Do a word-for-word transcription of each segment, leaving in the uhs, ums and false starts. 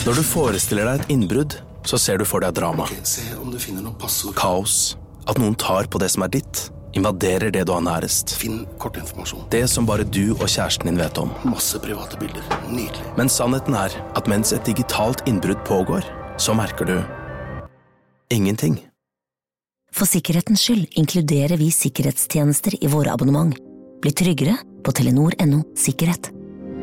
Når du forestiller deg et innbrudd, så ser du for deg drama. Ok, se om du finner noe passord. Kaos. At noen tar på det som er ditt. Invaderer det du har nærest. Finn kortinformasjon. Det som bare du og kjæresten din vet om. Masse private bilder. Nydelig. Men sannheten er at mens et digitalt innbrudd pågår, så merker du ingenting. For sikkerhetens skyld inkluderer vi sikkerhetstjenester i våre abonnement. Bli tryggere på telenor punktum no sikkerhet.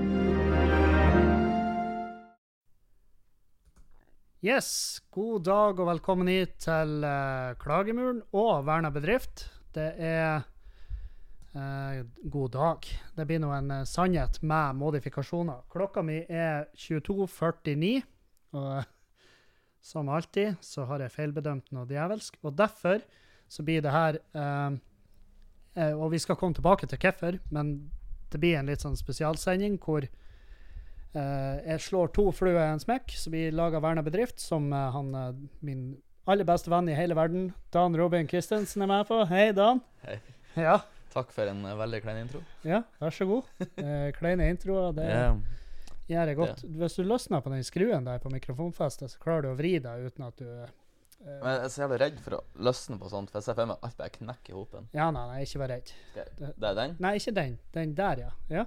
Yes, god dag og velkommen hit til uh, Klagemuren og Verna bedrift. Det er uh, god dag. Det blir nå en uh, sannhet med modifikasjoner. Klokka mi er tjueto førtini, og uh, som alltid så har jeg feilbedømt noe djevelsk, og derfor så blir det her, uh, uh, og vi skal komme tilbake til hvorfor, men det blir en litt sånn spesialsending hvor Uh, jeg slår to fluer i en smekk, så vi lager Verna bedrift, som uh, han, uh, min aller beste venn i hele verden, Dan Robin Kristensen, er med på. Hei, Dan. Hei. Ja. Takk for en uh, veldig klein intro. Ja, vær så god. Uh, kleine introer, det Yeah. gjør jeg godt. Yeah. Hvis du løsner på den skruen der på mikrofonfestet, så klarer du å vri deg uten at du... Uh, Men jeg er så jævlig redd for å løsne på sånt, for jeg ser for meg alt bare knekker i hopen. ja, nei, nei, ikke vær redd. Skal jeg- Det er den? Nei, ikke den. Den der, ja. Ja,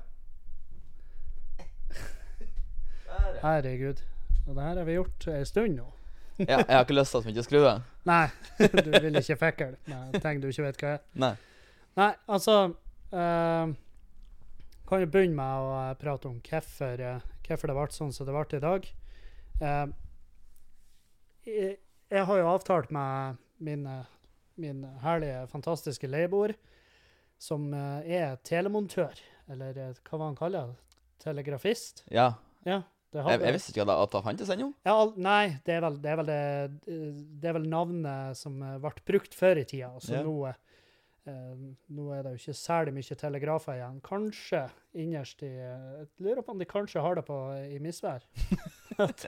Der, ja. herregud. Og det her har vi gjort en stund nå. Ja, jeg har ikke lyst til at vi ikke skrue. Nei, du vil ikke fekle med ting du ikke vet hva er. Nei. Nei, altså uh, kan jo begynne med å uh, prate om hvorfor, uh, hvorfor det ble sånn som det ble i dag. Uh, jeg, jeg har jo avtalt med min, uh, min herlige, fantastiske leieboer, som uh, er telemontør, eller uh, hva var han kaller det? Telegrafist? Ja. Ja, det Jeg, hadde... jeg visste ikke at at det fantes ennå. Ja, al- nei, det er vel det, er vel det, det er vel navnet som uh, ble brukt før i tida. Så Ja. nå, uh, nå er det jo ikke særlig mye telegrafer igjen. Kanskje innerst i uh, Jeg lurer på om de kanskje har det på i misvær. at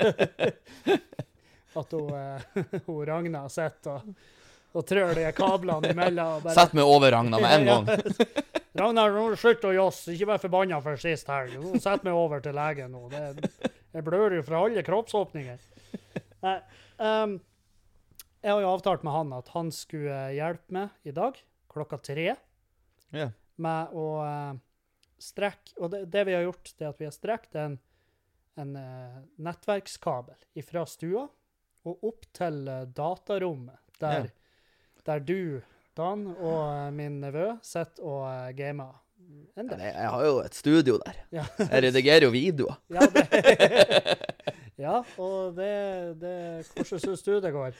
at hun, uh, hun Ragna sitter og, og trør de kablene imellom. Og bare, Sett meg over Ragna med en gang. Ragnar, nå slutt å josse. Ikke vær forbanna for sist helg. Nå sett meg over til legen nå. Det, jeg blør jo fra alle kroppsåpninger. Nei, um, jeg har jo avtalt med han at han skulle hjelpe meg i dag, klokka tre, Ja. med å uh, strekke, og det, det vi har gjort, det er at vi har strekt en, en uh, nettverkskabel fra stua, og opp til uh, datarommet, der, der du, Dan, og uh, min nevø sitter og uh, gamer en del. Jeg, jeg har jo et studio der. Ja. Jeg redigerer jo videoer. Ja, det, ja, og det, det hvordan synes du det går?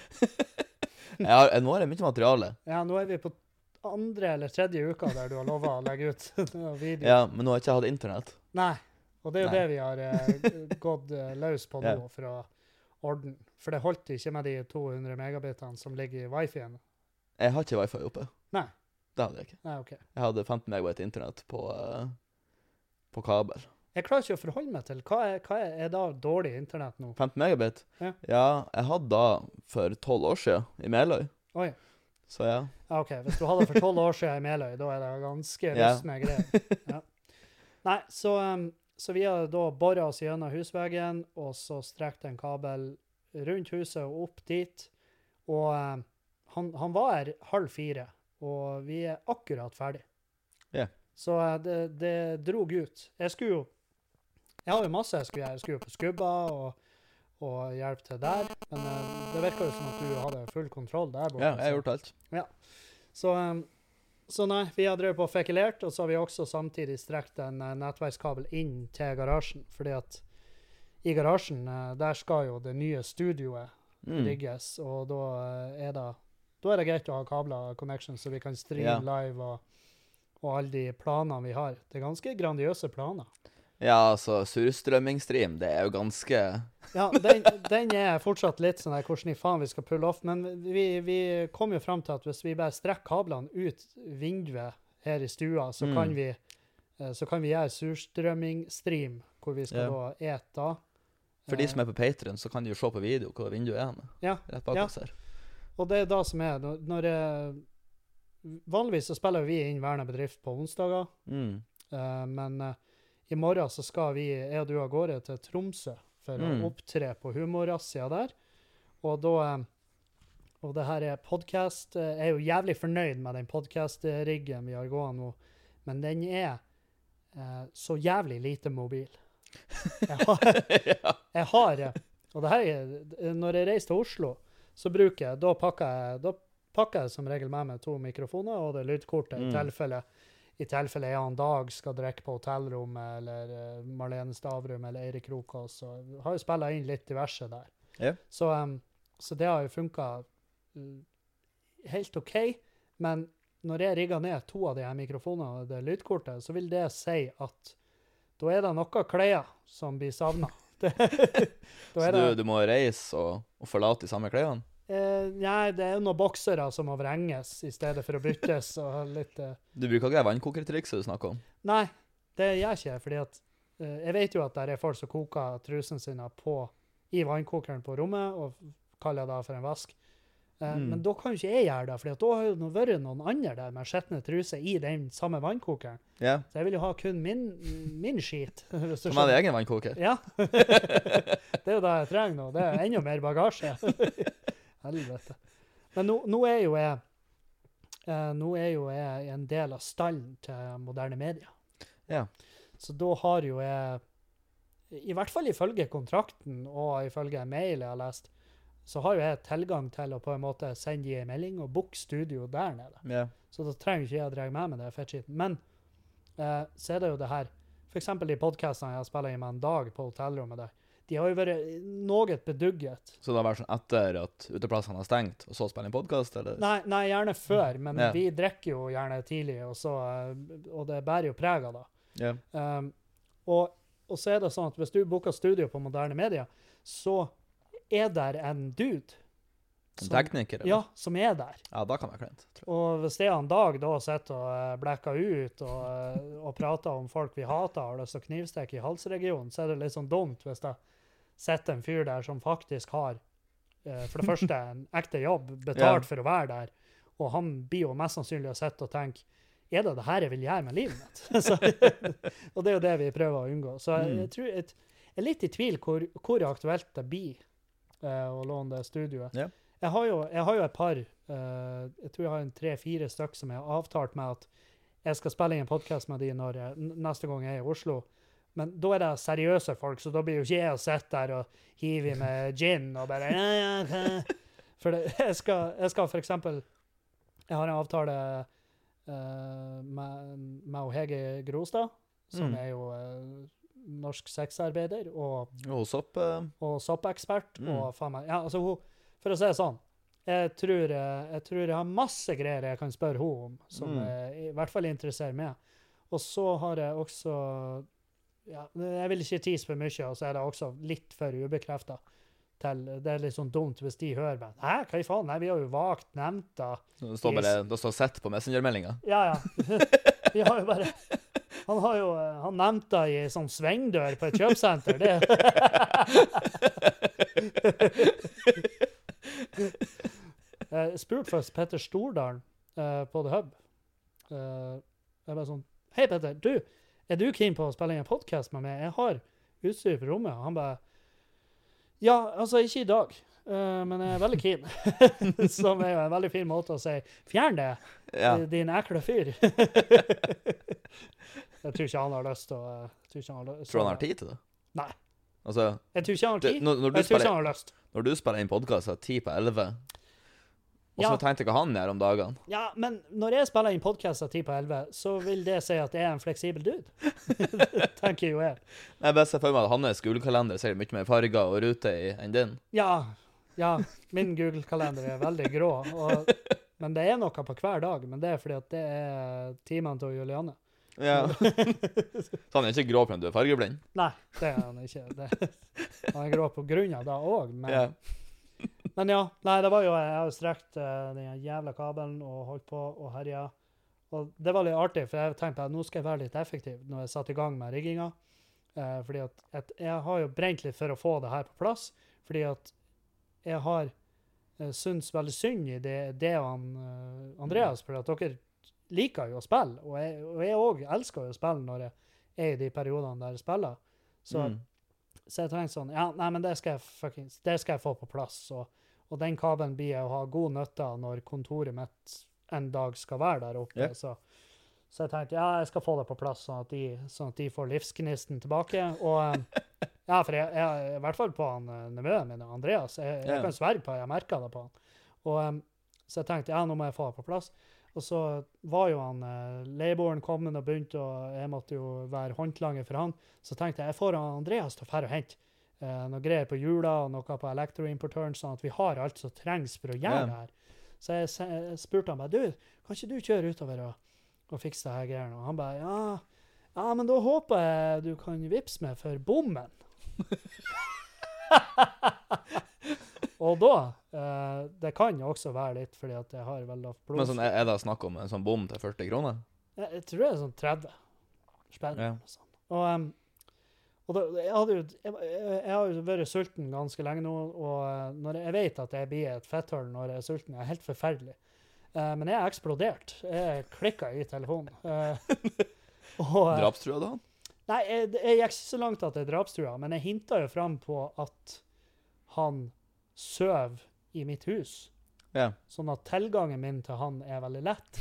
Jeg har, nå har jeg mye materiale. Ja, nå er vi på andre eller tredje uka der du har lovet å legge ut noen video. Ja, men nå har jeg ikke hatt internett. Nei, og det er jo Nei. det vi har eh, gått eh, løs på nå Ja. for å ordne. For det holdt ikke med de to hundre megabitene som ligger i wifi-en. Jeg har ikke wifi oppe. Nei. Det hadde jeg ikke. Nei, ok. Jeg hadde femten megabyte internett på, uh, på kabel. Jeg klarer ikke å forholde meg til, hva er, hva er, er da dårlig internett nå? femten megabit? Ja. Ja, jeg hadde da for tolv år siden i Meløy. Oi. Så ja. Ja, ok, hvis du hadde for tolv år siden i Meløy, da er det ganske Ja. rystende greier. Ja. Nei, så, um, så vi har da borret oss gjennom husveggen, og så strekt en kabel rundt huset og opp dit. Og um, han, han var her halv fire, og vi er akkurat ferdig. Ja. Så uh, det, det drog ut. Jeg skulle jo, jeg har jo masse jeg skulle gjøre. Jeg skulle jo på skubba og, og hjelpe til der, men uh, det virker jo som at du hadde full kontroll der borte. Ja, jeg har så- gjort alt. så, um, så nei, vi har drevet på og fekulert, og så har vi også samtidig strekt en uh, nettverkskabel inn til garasjen, fordi at i garasjen, uh, der skal jo det nye studioet Mm. rigges, og da uh, er det da er det greit å ha kabler connection, så vi kan streame Ja. live og, og alle de planene vi har. Det er ganske grandiøse planer. Ja, altså, surstrømmingsstream, det er jo ganske... Ja, den, den er fortsatt litt sånn der, hvordan i faen vi skal pulle off, men vi, vi kom jo frem til at hvis vi bare strekker kablene ut vinduet her i stua, så, Mm. kan, vi, eh, så kan vi gjøre surstrømmingsstream, hvor vi skal Ja. da ete. For de som er på Patreon, så kan de jo se på video hvor vinduet er henne. Ja, Rett bak ja. oss her. Og det er da som er, når, når jeg, vanligvis så spiller vi inn Verna bedrift på onsdager, Mm. eh, men eh, i morgen så skal vi, jeg og du av gårde til Tromsø for Mm. å opptre på humorrazzia der. Og da eh, Og det her er podcast. eh, Jeg er jo jævlig fornøyd med den podcast-riggen vi har gående nå, men den er eh, så jævlig lite mobil. Jeg har, jeg har eh, Og det her er Når jeg reiser til Oslo, så bruker jeg Da pakker jeg, da pakker jeg som regel med meg to mikrofoner og det lydkortet, Mm. i tilfelle i tilfelle jeg en dag skal drikke på hotellrommet, eller uh, Marlene Stavrum eller Eirik Rokås, så jeg har jo spillet inn litt diverse der. Ja. Så, um, så det har jo funket uh, helt ok, men når jeg rigger ned to av de her mikrofonene og det lydkortet, så vil det si at da er det noe klær som blir savnet. Det, da Så er du, det, du må reise og, og forlate de samme klærne? eh, nei, det er jo noen boksere som må vrenges i stedet for å byttes, og litt... eh, Du bruker ikke det vannkokertrikset du snakker om? Nei, det gjør jeg ikke, fordi at eh, jeg vet jo at det er folk som koker trusen sine på, i vannkokeren på rommet, og kaller det for en vask. Eh, Mm. Men da kan jo ikke jeg gjøre det, fordi at da har jo vært noen andre der med skjettende truse i den samme vannkokeren. Ja. Så jeg vil jo ha kun min, min skit. Hvis du Som er skjønner. din egen vannkoker? Ja. Det er jo det jeg trenger nå. Det er enda mer bagasje. Helvete. Men nå, nå er jo jeg eh, nå er jo jeg en del av stallen til moderne media. Ja. Så da har jo jeg, i hvert fall ifølge kontrakten og ifølge en mail jeg har lest, så har jo jeg tilgang til å på en måte sende de en melding og booke studio der nede. Ja. Så da trenger ikke jeg å dra med meg det fettskitten. Men eh, så er det jo det her, for eksempel de podcastene jeg har spillet i med en dag på hotellrommet der, de har jo vært noe bedugget. Så det har vært sånn etter at uteplassene har stengt, og så spille en podcast, eller? Nei, nei, gjerne før, men Ja. vi drikker jo gjerne tidlig, og, så, eh, og det bærer jo preg av da. Ja. Um, og, og så er det sånn at hvis du booker studio på moderne media, så er der en dude. En tekniker, eller? Ja, som er der. Ja, da kan det være klent, tror jeg. Og hvis det er en dag da sitter og uh, blekker ut og, uh, og prater om folk vi hater og har lyst til å knivstikke i halsregionen, så er det litt sånn dumt hvis det sitter en fyr der som faktisk har uh, for det første en ekte jobb, betalt Ja. for å være der, og han blir jo mest sannsynlig å sitte og tenke, er det det her jeg vil gjøre med livet mitt? Så, og det er jo det vi prøver å unngå. Så jeg, jeg, tror, jeg, jeg er litt i tvil hvor, hvor aktuelt det blir uh, å låne det studioet. Ja. Jeg har jo, jeg har jo et par, uh, jeg tror jeg har en tre-fire stykk som jeg har avtalt med at jeg skal spille inn en podcast med de når jeg, n- neste gang jeg er i Oslo. Men da er det seriøse folk, så da blir jo ikke jeg å sitte der og hive i med gin og bare, ja, ja, ja. For det, jeg, skal, jeg skal for eksempel, jeg har en avtale uh, med, med Hege Grostad, som Mm. er jo uh, norsk sexarbeider og, Og sopp... eh, og soppekspert, Mm. og faen meg, ja, altså hun, for å si det sånn, jeg tror, eh, jeg tror jeg har masse greier jeg kan spørre henne om, som Mm. eh, i hvert fall interesserer meg. Og så har jeg også, ja, jeg vil ikke tise for mye, og så er det også litt for ubekreftet til, det er litt sånn dumt hvis de hører meg. Hæ, hva i faen? Nei, vi har jo vagt nevnt da. så det står bare, det står sett på messengermeldinga. Ja, ja. Vi har jo bare, han har jo, eh, han nevnte det i en sånn svengdør på et kjøpsenter. Det Jeg spurte først Petter Stordalen eh, på The Hub. Eh, jeg bare sånn, hei Petter, du, er du keen på å spille inn en podcast med meg? Jeg har utstyr på rommet. Og han bare, ja, altså ikke i dag, eh, men jeg er veldig keen. Som er jo en veldig fin måte å si, fjern det, Ja. din ekle fyr. Jeg tror ikke han har lyst til å... Jeg tror ikke han har lyst. Tror du han har tid til det? Nei. Altså, Jeg tror ikke han har det, tid. når, når, du Jeg tror ikke spiller, han har lyst. når du spiller inn podcast av ti på elleve, og så Ja. tenkte jeg hva han gjør om dagene. Ja, men når jeg spiller inn podcast av ti på elleve, så vil det si at jeg er en fleksibel dude. Tenker jo jeg. Jeg bare ser for meg at hans skolekalender ser mye mer farger og rute i enn din. Ja, ja, min Google-kalender er veldig grå. Og, men det er noe på hver dag. Men det er fordi at det er timene til Juliane. Ja. Så han er ikke grå på om du er fargeblind? Nei, det er han ikke. Det, han er grå på grunn av det òg, men, Ja. men ja. Nei, det var jo Jeg har jo strekt uh, den jævla kabelen og holdt på og herja. Og det var litt artig, for jeg tenkte at nå skal jeg være litt effektiv når jeg satte i gang med rigginga. Uh, fordi at, at jeg har jo brent litt for å få det her på plass, fordi at jeg har uh, syntes veldig synd i det, det han, uh, Andreas, for at dere liker jo å spille, og jeg, og jeg også elsker jo å spille når jeg er i de periodene der jeg spiller. Så Mm. så jeg tenkte sånn, ja, nei, men det skal jeg fuckings, det skal jeg få på plass, og, og den kabelen blir jeg å ha god nytte av når kontoret mitt en dag skal være der oppe, Ja. så, så jeg tenkte, ja, jeg skal få det på plass, sånn at de, sånn at de får livsgnisten tilbake, og eh, ja, for jeg, jeg, i hvert fall på han uh, nevøen min, Andreas, jeg, jeg Ja. kan sverge på, jeg merket det på han, og um, så jeg tenkte, ja, nå må jeg få det på plass, og så var jo han, uh, leieboeren kommet og begynte, og jeg måtte jo være håndlanger for han, så tenkte jeg, jeg får han Andreas til å fære og hente uh, noe greier på jula, og noe på elektroimportøren, sånn at vi har alt som trengs for å gjøre Ja. det her. Så jeg, se- jeg spurte han bare, du, kan ikke du kjøre utover og, og fikse det her greiene? Og han bare, ja, ja, men da håper jeg du kan vipse meg for bommen. Og da, eh, det kan jo også være litt fordi at jeg har veldig lavt blod. Men sånn, er er det snakk om en sånn bom til førti kroner? jeg, jeg tror det er sånn tretti spenn. Ja. og sånn. Og, em, og da, jeg, hadde jo, jeg, jeg, jeg har jo vært sulten ganske lenge nå, og eh, når jeg vet at jeg blir et fetthull når jeg er sulten, er helt forferdelig. Eh, men jeg har eksplodert. Jeg klikket i telefonen. Eh, og, eh, Drapstrua da? Nei, jeg, jeg gikk ikke så langt at jeg drapstrua, men jeg hintet jo frem på at han søv i mitt hus. Ja. Sånn at tilgangen min til han er veldig lett.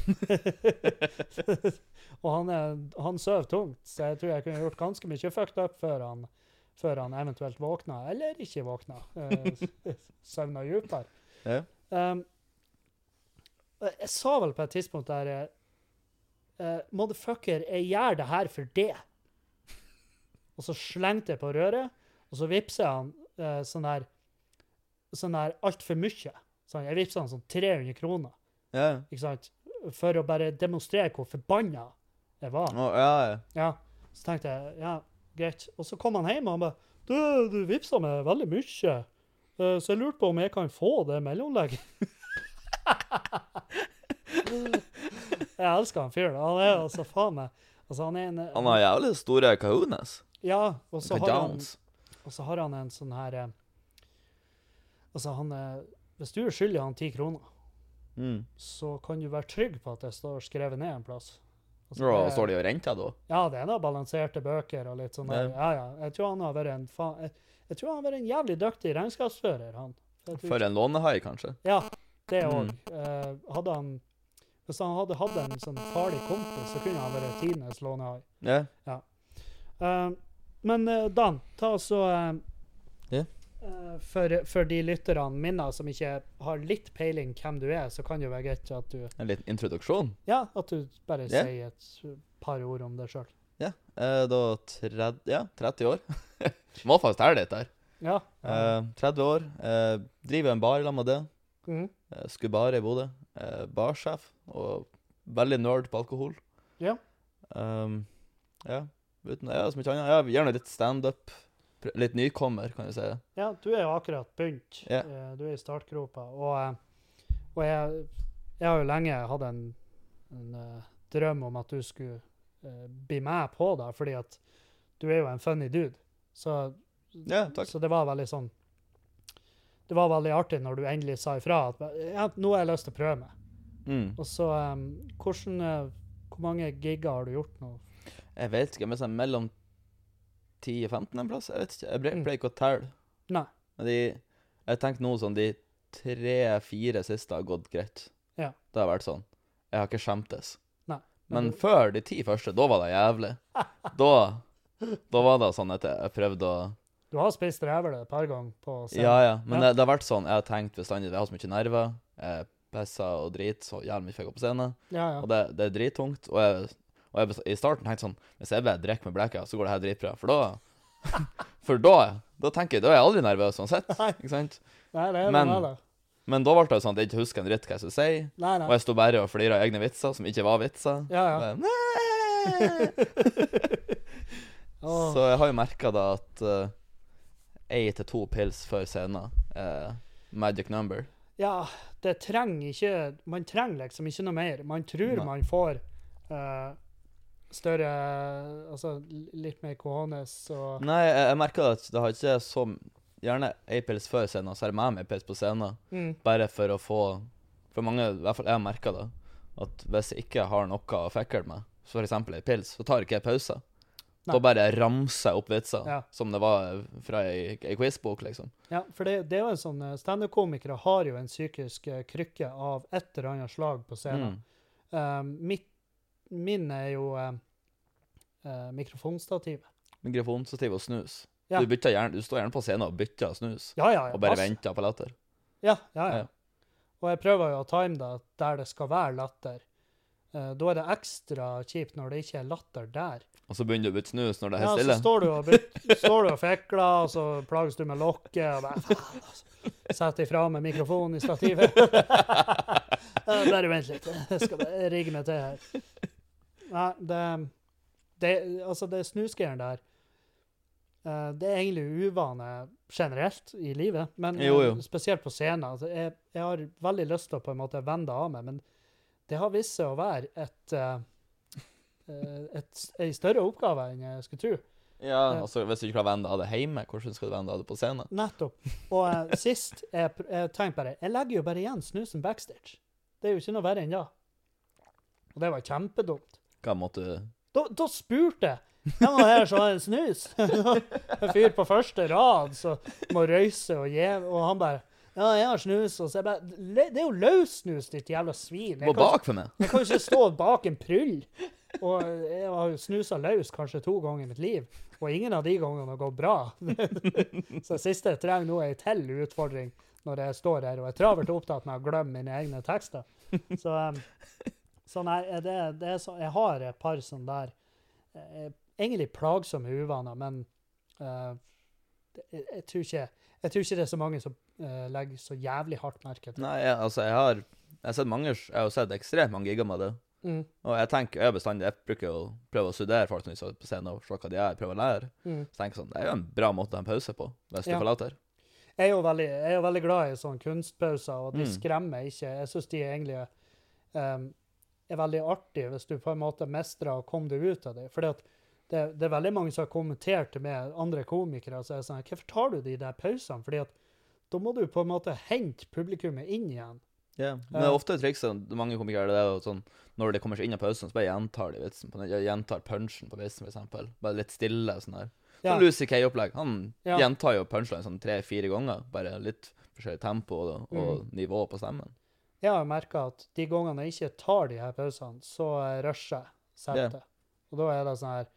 Og han, er, han søv tungt, så jeg tror jeg kunne gjort ganske mye fucked up før han, før han eventuelt våkna, eller ikke våkna. Eh, søvna dypere. Ja. Um, jeg sa vel på et tidspunkt der uh, motherfucker, jeg gjør det her for det. Og så slengte jeg på røret, og så vipset han uh, sånn der, sånn der alt for mye. Sånn, jeg vipset han sånn tre hundre kroner, Ja. ikke sant? For å bare demonstrere hvor forbanna jeg var. Å, ja, ja. Ja, så tenkte jeg, ja, greit. Og så kom han hjem, og han bare, du, du vipset meg veldig mye, uh, så jeg lurte på om jeg kan få det mellomlegget. Jeg elsker han fyren. Han er altså faen meg. Altså han er en Han har jævlig store kahunas. Ja, og så har han Kajans. og så har han en sånn her eh, Altså han er hvis du er skyldig han ti kroner, Mm. så kan du være trygg på at det står skrevet ned en plass. Altså, Og det- står de og renter da? Ja, det er noe balanserte bøker og litt sånn der. Ja. Ja, ja. Jeg tror han har vært en faen jeg, jeg tror han har vært en jævlig dyktig regnskapsfører, han. Jeg tror For en lånehai, kanskje? Ja, det Mm. òg. hadde han Hvis han hadde hatt en sånn farlig kompis, så kunne han vært tidenes lånehai. Ja. Eh, men eh, Dan, ta så uh, Ja. for, for de lytterne mine som ikke har litt peiling hvem du er, så kan det jo være greit at du En liten introduksjon. Ja, at du bare Ja. sier et par ord om deg sjøl. Ja. Eh, da tredje, ja, tretti år. Må faktisk telle litt der. Ja. Eh, tretti år. Eh, driver en bar i lag med det. Mhm. Eh, Skubare i Bodø. Eh, barsjef. Og veldig nerd på alkohol. Ja. Um, ja. Uten, ja, så mye annet. Ja, gjerne litt stand-up. Pr- Litt nykommer, kan jeg si. Ja, du er jo akkurat begynt. Ja. Eh, Du er i startgropa. Og, eh, og jeg, jeg har jo lenge hatt en, en eh, drøm om at du skulle eh, bli med på det, fordi at du er jo en funny dude. Så, Ja, takk. så det var veldig sånn Det var veldig artig når du endelig sa ifra at ja, nå har jeg lyst til å prøve meg. Mm. Og så um, hvordan eh, Hvor mange gigger har du gjort nå? Jeg vet ikke, men sånn mellom ti og femten en plass. Jeg vet ikke. Jeg ble- Mm. pleier ikke å telle. Nei. Men de, jeg tenkte nå sånn, de tre-fire siste har gått greit. Ja. Det har vært sånn. Jeg har ikke skjemtes. Nei. Men du- før de ti første, da var det jævlig. Da, da var det sånn at jeg, jeg prøvde å... Du har spist rævle et par ganger på scenen. Ja, ja. Men Ja. Det, det har vært sånn, jeg har tenkt bestandig, jeg har så mye nerver, jeg pisser og drit så jævlig mye før jeg går på scenen, Ja, ja. og det, det er drittungt. Og jeg, og jeg bes- i starten tenkte sånn, hvis jeg bare drikker med blekka, så går det her dritbra. For da, for da, da tenker jeg, da er jeg aldri nervøs uansett. Nei. Ikke sant? Nei, det er Men- noe med det. Men da ble det sånn at jeg ikke husker en dritt hva jeg skulle si, Nei, og nei. jeg stod bare og flirte av egne vitser som ikke var vitser. Ja, ja. Bare, «Nei!» Åh. Så jeg har jo merket da at uh, ei til to pils før scenen er magic number. Ja, det trenger ikke Man trenger liksom ikke noe mer. Man tror Nei. man får eh, større Altså l- litt mer cojones og Nei, jeg, jeg merker at det har ikke så gjerne ei pils før scenen, så er det med meg pils på scenen, mm. bare for å få For mange, i hvert fall jeg merker det, at hvis jeg ikke har noe å fikle med, så for eksempel ei pils, så tar ikke jeg pause. Da bare ramser jeg opp vitser, Ja. som det var fra ei, ei quizbok, liksom. Ja, for det, det er jo en sånn eh, stand-up-komikere har jo en psykisk eh, krykke av et eller annet slag på scenen. Mm. Um, mitt, min er jo um, uh, mikrofonstativet. Mikrofonstativ og snus. Ja. Du, bytter gjerne, du står gjerne på scenen og bytter snus, Ja, ja, ja. og bare masse. venter på latter. Ja, ja, ja. Ja. Og jeg prøver jo å time det der det skal være latter. Eh, da er det ekstra kjipt når det ikke er latter der. Og så begynner du å bytte snus når det er Ja, helt så stille. står du og, byt, står du og fikler, og så plages du med lokket, og bare faen, altså. Setter ifra med mikrofonen i stativet. Ja, bare vent litt, jeg skal bare rigge meg til her. Nei, det, det, altså det snusgreiene der, eh, det er egentlig uvane generelt i livet, men Jo, jo. eh, spesielt på scenen. Altså, jeg, jeg har veldig lyst til å på en måte vende det av meg, men det har vist seg å være et, eh, et, en større oppgave enn jeg skulle tro. Ja, altså hvis du ikke klarer å vende av det hjemme, hvordan skal du vende av det på scenen? Nettopp. Og eh, sist, jeg, pr- jeg tenkte bare, jeg legger jo bare igjen snusen backstage. Det er jo ikke noe verre enn det. Og det var kjempedumt. Hva måtte du... Da, da spurte jeg. Jeg må her så ha en snus. En fyr på første rad så må røyse og gi, og han bare, ja, jeg har snus, og så jeg bare, "Le- det er jo løs snus, ditt jævla svin. Gå Jeg kan, bak for meg. jeg kan jo ikke stå bak en prull. Og jeg har jo snuset løs kanskje to ganger i mitt liv, og ingen av de gangene har gått bra. Så det siste jeg trenger nå er en til utfordring når jeg står her, og jeg er travert opptatt med å glemme mine egne tekster. Så, um, så nei, det, det er så, jeg har et par sånne der, eh, egentlig plagsomme uvaner, men eh, det- jeg, jeg, tror ikke, jeg tror ikke det er så mange som eh, legger så jævlig hardt merke til. Nei, jeg, altså, jeg har... Jeg har sett mange... Jeg har sett ekstremt mange gigger med det. Mm, Og jeg tenker, jeg er bestandig... Jeg bruker å prøve å studere folk når de står på scenen og se hva de er, prøve å lære. mm. Så tenker jeg sånn, det er jo en bra måte å ha en pause på, hvis du Ja. forlater. Jeg er jo veldig, jeg er jo veldig glad i sånne kunstpauser, og de Mm. skremmer ikke. Jeg synes de egentlig er, um, er veldig artige hvis du på en måte mestrer å komme deg ut av det. Fordi at det, det er veldig mange som har kommentert til meg, andre komikere, og så er det sånn, hvorfor tar du de der pausene? Fordi at da må du på en måte hente publikummet inn igjen. Ja, men det er ofte trikset, mange komikere, det er jo sånn, når det kommer seg inn i pausen, så bare gjentar de vitsen, på, jeg gjentar punchen på vitsen, for eksempel. Bare litt stille, sånn her. Ja. Så Lucy K-opplegg, han Ja. gjentar jo punchline sånn tre-fire ganger, bare litt forskjellig tempo og, og nivå på stemmen. Jeg har merket at de gangene jeg ikke tar de her pausene, så eh, rusher jeg settet. Og da er det sånn her,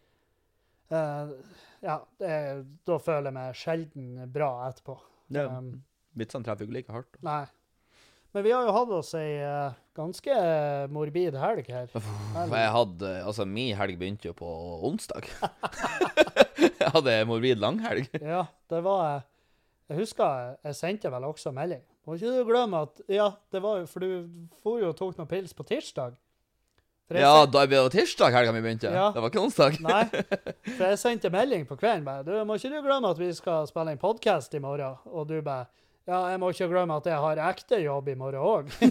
eh, ja, det er, da føler jeg meg sjelden bra etterpå. Ja, Um, vitsene treffer jo ikke like hardt. Nei. Men vi har jo hatt oss ei eh, ganske morbid helg her. For jeg hadde, altså min helg begynte jo på onsdag. Jeg hadde en morbid langhelg. Ja, det var eh, Jeg husker jeg sendte vel også melding. Må ikke du glemme at Ja, det var jo For du for jo og tok noen pils på tirsdag. For jeg Ja, sendte- da ble det tirsdag helga mi begynte. Ja. Det var ikke onsdag. Nei, for jeg sendte melding på kvelden bare, du, må ikke du glemme at vi skal spille en podcast i morgen? Og du bare, ja, jeg må ikke glemme at jeg har ekte jobb i morgen også.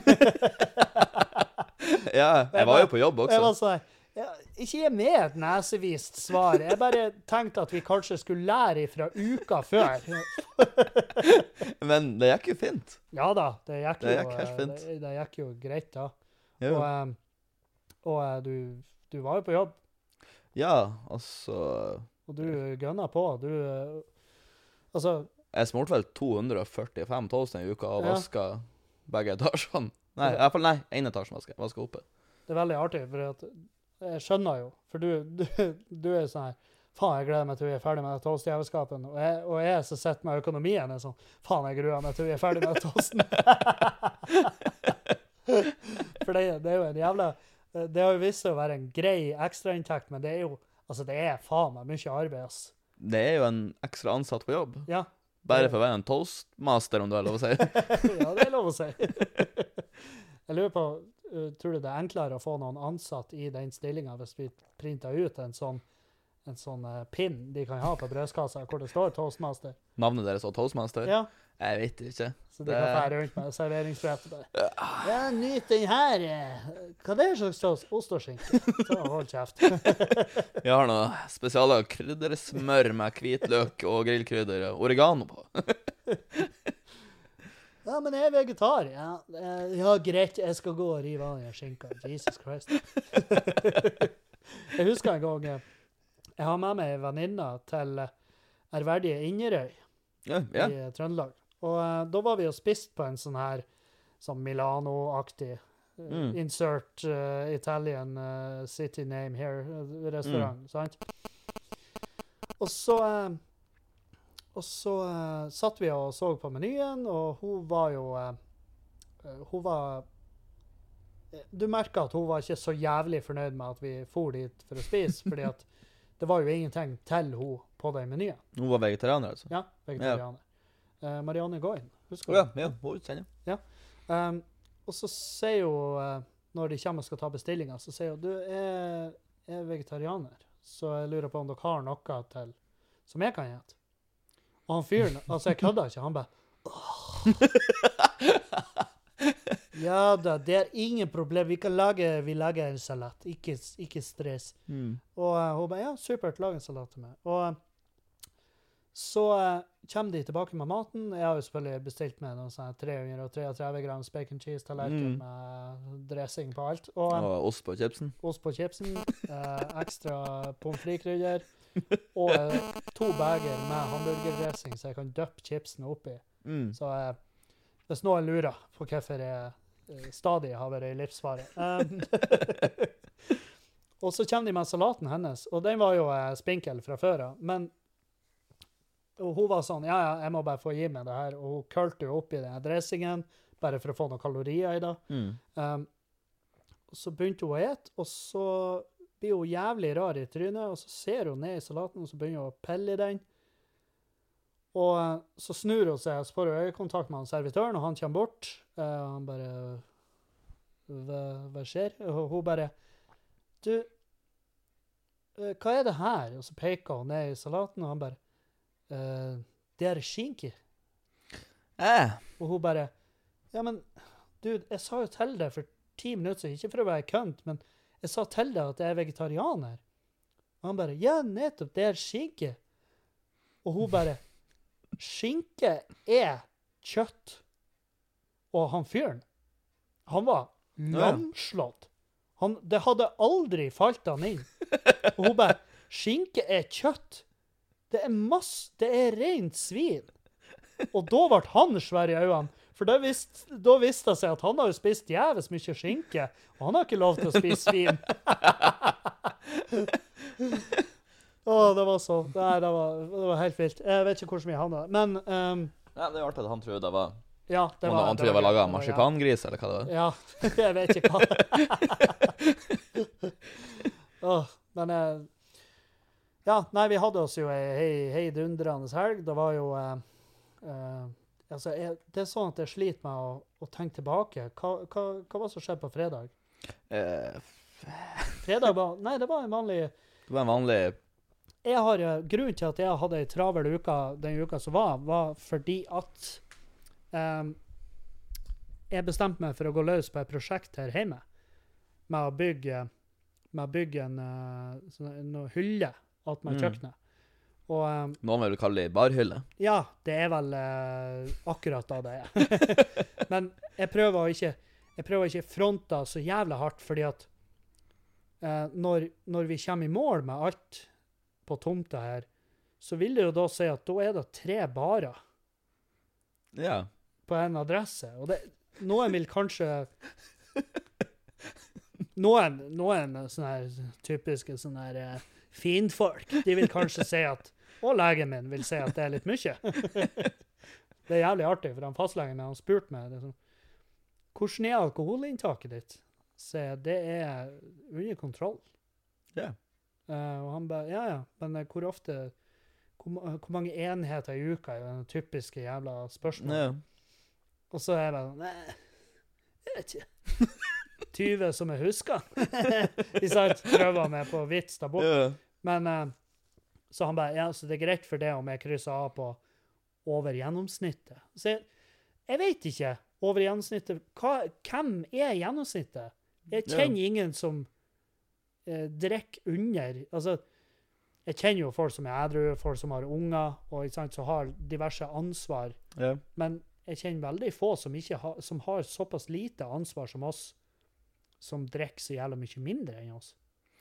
Ja, jeg var jo på jobb Jeg var også. sånn, ja, ikke gi meg et nesevist svar. Jeg bare tenkte at vi kanskje skulle lære fra uka før. Men det gikk jo fint. Ja da, det gikk, Det jo, gikk helt eh, fint. det, det gikk jo greit da. Ja, Og, eh, og eh, du, du var jo på jobb, ja altså... og du gønner på. Du, eh, altså, Jeg smurte vel to hundre og førtifem toast en uke og Ja. vasket begge etasjene. Nei, i hvert fall nei, en etasje vasket, vasket oppe. det er veldig artig, for at jeg skjønner jo, for du, du, du er sånn her, faen, jeg gleder meg til vi er ferdig med toastjævelskapen, og jeg, og jeg som sitter med økonomien er sånn, faen, jeg gruer meg til vi er ferdig med toasten. For det, det er jo en jævla, det har jo vist seg å være en grei ekstrainntekt, men det er jo, altså det er faen meg mye arbeid, ass. Det er jo en ekstra ansatt på jobb. Ja, Bare for å være en toastmaster, om du har lov å si. ja, det er lov å si. Jeg lurer på, uh, tror du det er enklere å få noen ansatt i den stillingen hvis vi printer ut en sånn, en sånn uh, pin de kan ha på brødskassa hvor det står Toastmaster? Navnet deres var Toastmaster? Ja, Jeg vet ikke. så de Det- kan fære rundt med serveringsbrett. og bare, Ja, nyt den her. eh. Hva er det slags toast? Ost og skinke. Så hold kjeft. Vi har noe spesialer kryddersmør med hvitløk og grillkrydder og oregano på. Ja, men jeg er vegetar. Ja, eh, ja greit, jeg skal gå og rive av den skinka. Jesus Christ. Jeg husker en gang, eh, Jeg har med meg en venninne til ærverdige Inderøy Ja, ja. i Trøndelag. Og eh, da var vi og spist på en sånn her sånn Milano-aktig eh, Mm. insert eh, Italian eh, city name here eh, restaurant, sant? Og så eh, og så eh, satt vi og så på menyen, og hun var jo eh, eh, hun var eh, du merket at hun var ikke så jævlig fornøyd med at vi for dit for å spise, fordi at det var jo ingenting til hun på den menyen. Hun var vegetarianer, altså? Ja, vegetarianer. Eh, Marianne Goyen, husker Å du? ja, ja, hun kjenner. Um, og så sier hun, uh, når de kommer og skal ta bestillinger, så sier hun, du er, er vegetarianer, så jeg lurer på om dere har noe til som jeg kan gjette. Og han fyren, altså jeg kødder ikke, han bare, ja da, det er ingen problem, vi kan lage, vi lager en salat, ikke, ikke stress. Mm. Og uh, hun bare, ja, supert, lag en salat til meg. Og uh, så uh, kommer de tilbake med maten. Jeg har jo selvfølgelig bestilt med noen sånne tre hundre trettini gram bacon cheese tallerken Mm. med dressing på alt. Og um, Og ost på chipsen. ost på chipsen, uh, ekstra pommes frites-krydder, og uh, to bager med hamburgerdressing så jeg kan døppe chipsene oppi. Mm. Så uh, hvis noen lurer på hvorfor jeg uh, stadig har vært i livsfare. Um, og så kommer de med salaten hennes, og den var jo uh, spinkel fra før av, men og hun var sånn, ja, ja, jeg må bare få gi meg det her, og hun kølte jo opp i den dressingen, bare for å få noen kalorier i det. Mm. Um, og så begynte hun å ete, og så blir hun jævlig rar i trynet, og så ser hun ned i salaten, og så begynner hun å pelle i den. Og uh, så snur hun seg, og så får hun øyekontakt med han servitøren, og han kommer bort. Uh, han bare, hva, hva skjer? Og hun bare, du, uh, hva er det her? Og så peker hun ned i salaten, og han bare, Uh, det er skinke. Eh. Og hun bare, ja, men dude, jeg sa jo til deg for ti minutter, ikke for å være kønt, men jeg sa til deg at jeg er vegetarianer. Og han bare, ja, nettopp, det er skinke. Og hun bare, skinke er kjøtt. Og han fyren, han var lamslått. Han, det hadde aldri falt han inn. Og hun bare, skinke er kjøtt. Det er masse, det er rent svin. Og da ble han svær i øynene, for da visste, da visste det seg at han har jo spist jævlig mye skinke, og han har ikke lov til å spise svin. Åh, det var så, nei, det var, det var helt vilt. Jeg vet ikke hvor mye han var, men... Um, Ja, det er artig at han trodde det var... ja, det Han, var... han trodde det var laget av marsipangris, eller hva det var. Ja, jeg vet ikke hva. Åh, men... Uh, Ja, nei, vi hadde oss jo ei hei, heidundrende helg. Det var jo eh, eh, altså, jeg, det er sånn at jeg sliter med å, å tenke tilbake. Hva, hva, hva var det som skjedde på fredag? Eh, Fredag var, nei, det var en vanlig... det var en vanlig... Jeg har, eh, grunnen til at jeg hadde en travel uka, den uka som var, var fordi at eh, jeg bestemte meg for å gå løs på et prosjekt her hjemme, med å bygge, med å bygge en, uh, sånn, en hylle at med Mm. kjøkkenet. Og um, Noen vil kalle det barhylle. ja, det er vel uh, akkurat da det er. Men jeg prøver å ikke, jeg prøver å ikke fronte så jævlig hardt, fordi at uh, når, når vi kommer i mål med alt på tomta her, så vil det jo da si at da er det tre barer Ja. på en adresse. Og det, noen vil kanskje... Noen, noen sånne her typiske sånne her uh, finfolk, de vil kanskje si at, og legen min vil si at det er litt mye. Det er jævlig artig, for han fastlegen min, han spurte meg, liksom, hvordan er alkoholinntaket ditt? Så jeg, det er under kontroll. Ja. Uh, og han bare, ja, ja, men uh, hvor ofte, hvor, ma- hvor mange enheter i uka er den typiske jævla spørsmål? Ja. Og så er jeg bare, nei, jeg vet ikke. tyve som jeg husker. Vi sa ikke prøver meg på vits da bort. Ja. Men uh, så han bare, ja, så det er greit for det om jeg krysser av på over gjennomsnittet. Så jeg, jeg vet ikke over gjennomsnittet. Hva, hvem er gjennomsnittet? Jeg kjenner ingen som uh, drikker under. Altså, jeg kjenner jo folk som er edru, folk som har unger, og ikke sant, så har diverse ansvar. Ja. Men jeg kjenner veldig få som, ikke ha, som har såpass lite ansvar som oss, som drikker så jævla mye mindre enn oss.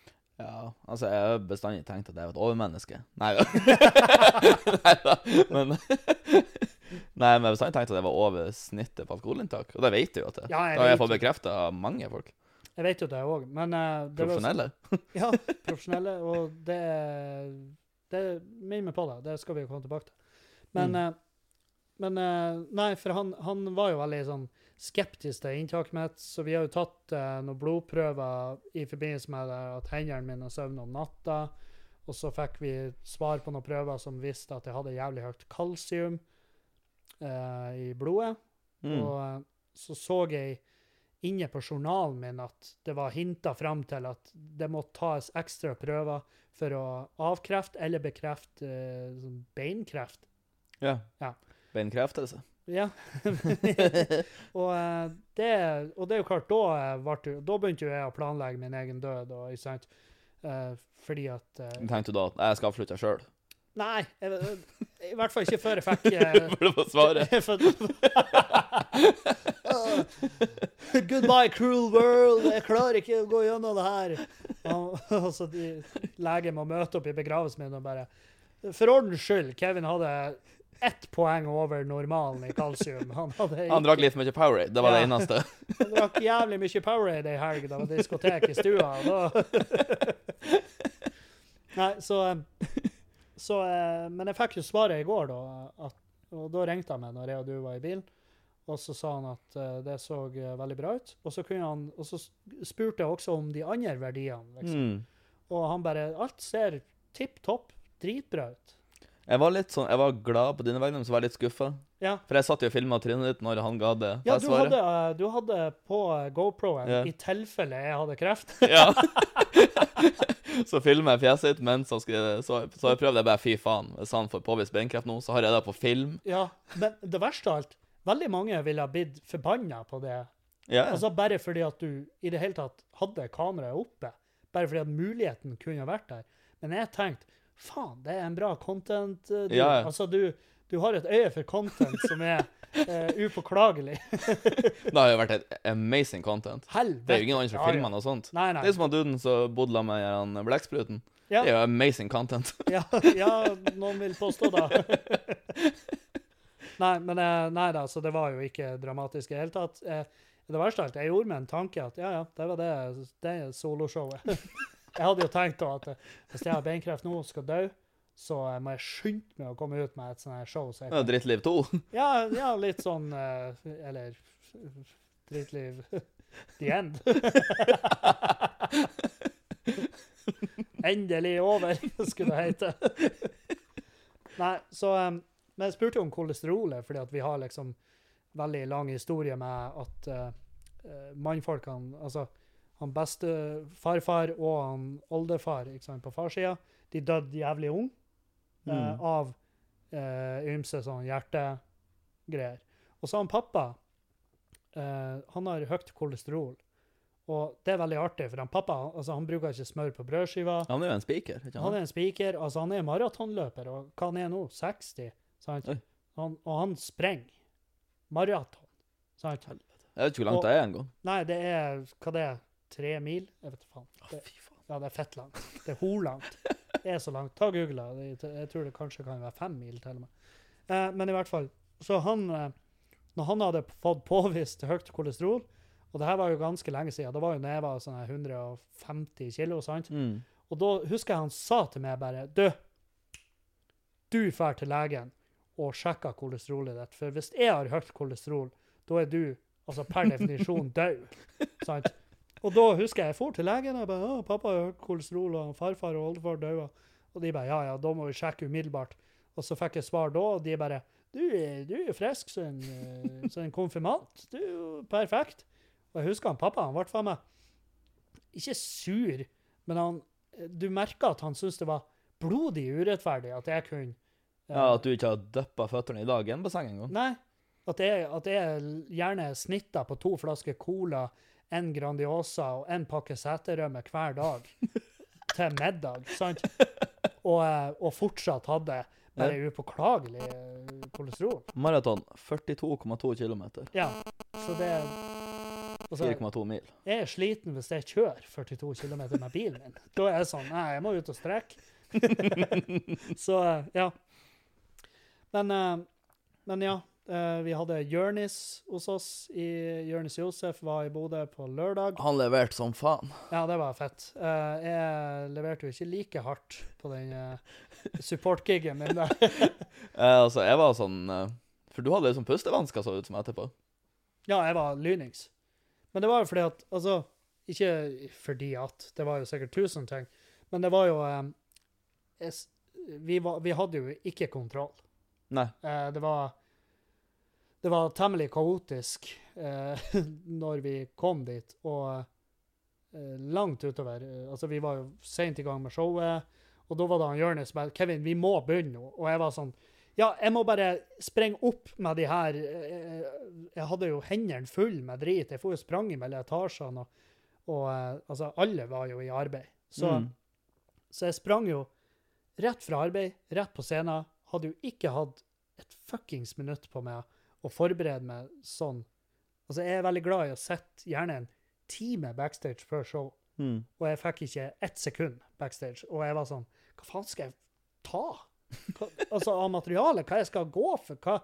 Ja, altså, jeg har bestandig tenkt at jeg var et overmenneske. Nei da. Nei da. Men Nei, men jeg har bestandig tenkt at jeg var over snittet på alkoholinntak. Og det vet jeg jo at jeg. Ja, jeg det har jeg vet fått jo. bekreftet av mange folk. Jeg vet jo det òg, men eh, det var- Profesjonelle. Ja, profesjonelle, og det det minner meg på det. Det skal vi jo komme tilbake til. Men, Mm. eh, men eh, nei, for han, han var jo veldig sånn skeptisk til inntaket mitt, så vi har jo tatt eh, noen blodprøver i forbindelse med det, at hendene mine søvner om natta, og så fikk vi svar på noen prøver som visste at jeg hadde jævlig høyt kalsium eh, i blodet, Mm. og eh, så så jeg inne på journalen min at det var hintet frem til at det må tas ekstra prøver for å avkrefte eller bekrefte eh, sånn beinkreft. Ja. Ja. Beinkreftelse. Ja. og, eh, det, og det er jo klart, da, eh, vart det- da begynte jo jeg å planlegge min egen død, og, ikke sant? Eh, fordi at eh, Tenkte du da at jeg skal avslutte selv? Nei, jeg, i hvert fall ikke før jeg fikk eh, For det var svaret. For- Goodbye, cruel world. Jeg klarer ikke å gå gjennom det her. Og, og så de, legen må møte opp i begravelsen min og bare For ordens skyld, Kevin hadde ett poeng over normalen i kalsium. Han, hadde Han drakk litt mye Powerade, det var Ja. det eneste. Han drakk jævlig mye Powerade i helg. Det var diskotek i stua. Og da Nei, så, så Men jeg fikk jo svaret i går, da. At, og da ringte han meg når jeg og du var i bilen. Og så sa han at uh, det så uh, veldig bra ut. Og så, kunne han, og så spurte jeg også om de andre verdiene. Liksom. Mm. Og han bare Alt ser tipp topp, dritbra ut. Jeg var litt sånn, jeg var glad på dine vegne, men så var jeg litt skuffet. Ja, For jeg satt jo og filmet trinnet ditt når han ga det ja det du, svaret. hadde, uh, du hadde på uh, GoPro-en Ja. i tilfelle jeg hadde kreft. Ja. Så filmer jeg fjeset ditt, mens han skulle, så, så jeg prøvde jeg bare, fy faen, hvis han får påvist beinkreft nå, så har jeg det på film. Ja, men det verste av alt, veldig mange ville ha blitt forbanna på det. Ja, Altså bare fordi at du i det hele tatt hadde kameraet oppe. Bare fordi at muligheten kunne ha vært der. Men jeg tenkte, faen, det er en bra content. uh, Du, Ja, ja. Altså, du, du har et øye for content som er uh, upåklagelig. det har jo vært et amazing content. Helvete. Det er jo ingen andre som Ja, ja. filmer noe sånt. Nei, nei. Det er som han duden som bodde la med han blekkspruten. Ja, Det er jo amazing content. ja, ja, noen vil påstå da. Nei, men eh, nei da, så det var jo ikke dramatisk i det hele tatt. Eh, det verste av alt, jeg gjorde meg en tanke at ja, ja, det var det, det er soloshowet. Jeg hadde jo tenkt da at eh, hvis jeg har beinkreft nå og skal dø, så eh, må jeg skynde meg å komme ut med et sånt her show. Så jeg Det er kan, Drittliv to. ja, ja, litt sånn, eh, eller drittliv, the end. Endelig over, skulle det hete. Nei, så um, men jeg spurte jo om kolesterolet, fordi at vi har liksom veldig lang historie med at uh, mannfolkene, altså han beste farfar og han oldefar, ikke sant, på farssida, de døde jævlig ung uh, Mm. av uh, ymse sånn hjertegreier. Og så han pappa, uh, han har høyt kolesterol, og det er veldig artig, for han pappa, altså han bruker ikke smør på brødskiva. Han er jo en speaker, ikke Han han? er en speaker, altså han er maratonløper, og hva han er nå? seksti, sant? Oi. Han, og han sprenger maraton, sant? Jeg vet ikke hvor langt Og- det er en gang. Nei, det er, hva det er, tre mil? Jeg vet faen. Det, Fy faen. ja, det er fett langt. Det er horlangt. Det er så langt. Ta Google, det. Jeg tror det kanskje kan være fem mil til og med. Eh, men i hvert fall, så han, eh, når han hadde fått påvist høyt kolesterol, og det her var jo ganske lenge siden, da var jo når jeg var sånn her hundre og femti kilo, sant? Mm. Og da husker jeg han sa til meg bare, du, du drar til legen og sjekker kolesterolet ditt, for hvis jeg har høyt kolesterol, da er du, altså per definisjon, død, sant? Og da husker jeg, jeg for til legen, og jeg bare, å, pappa har høyt kolesterol, og farfar og oldefar døde, og de bare, ja, ja, da må vi sjekke umiddelbart. Og så fikk jeg svar da, og de bare, du, er- du er jo frisk som en, eh, som en konfirmant, du er jo perfekt. Og jeg husker han pappa, han ble for meg, ikke sur, men han, du merket at han syntes det var blodig urettferdig at jeg kunne... eh, Ja, at du ikke har døppa føttene i dag i en basseng en gang. Nei, at jeg, at jeg gjerne snittet på to flasker cola, en Grandiosa og en pakke seterømme hver dag til middag, sant? Og, eh, og fortsatt hadde bare upåklagelig eh, kolesterol. Maraton, førtito komma to kilometer. Ja, så det... Altså, fire komma to mil. jeg er sliten hvis jeg kjører førtito kilometer med bilen min. Da er jeg sånn, nei, jeg må ut og strekke. Så, eh, ja. Men, eh, men ja, eh, vi hadde Jørnis hos oss. I, Jørnis Josef var i Bodø på lørdag. Han leverte som faen. Ja, det var fett. Eh, jeg leverte jo ikke like hardt på den uh, support-giggen min der. eh, altså, jeg var sånn... eh, for du hadde liksom pustevansker så ut som etterpå. Ja, jeg var lynings. Men det var jo fordi at, altså, ikke fordi at, det var jo sikkert tusen ting, men det var jo, eh, jeg, vi, var, vi hadde jo ikke kontroll. Nei. Eh, det var, det var temmelig kaotisk eh, når vi kom dit, og eh, langt utover, eh, altså vi var jo sent i gang med showet, og da var det han Jørnes som bare, Kevin, vi må begynne nå, og jeg var sånn, ja, jeg må bare sprenge opp med de her, jeg hadde jo hendene full med drit, jeg får jo sprang i mellom etasjene, og, og altså, alle var jo i arbeid. Så, Mm. så jeg sprang jo rett fra arbeid, rett på scenen, hadde jo ikke hatt et fuckings minutt på meg å forberede meg sånn. Altså, jeg er veldig glad i å sette gjerne en time backstage før show, Mm. og jeg fikk ikke ett sekund backstage, og jeg var sånn, hva faen skal jeg ta? Hva, altså av materialet, hva jeg skal gå for, hva?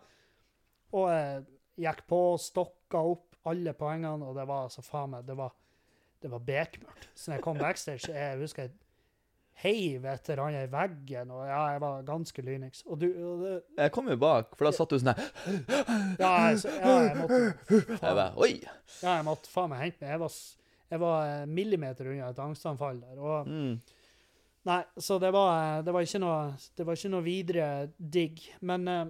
Og jeg gikk på, stokka opp alle poengene, og det var altså faen meg, det var, det var bekmørkt. Så når jeg kom backstage, jeg husker jeg heiv etter han i veggen, og ja, jeg var ganske lynings. Og du, og det, Jeg kom jo bak, for da satt du sånn her. ja, jeg, så- ja, jeg måtte, Jeg bare, oi! ja, jeg måtte faen meg hente meg. Jeg var, s- jeg var eh, millimeter unna et angstanfall der, og Mm. nei, så det var, det var ikke noe, det var ikke noe videre digg, men eh,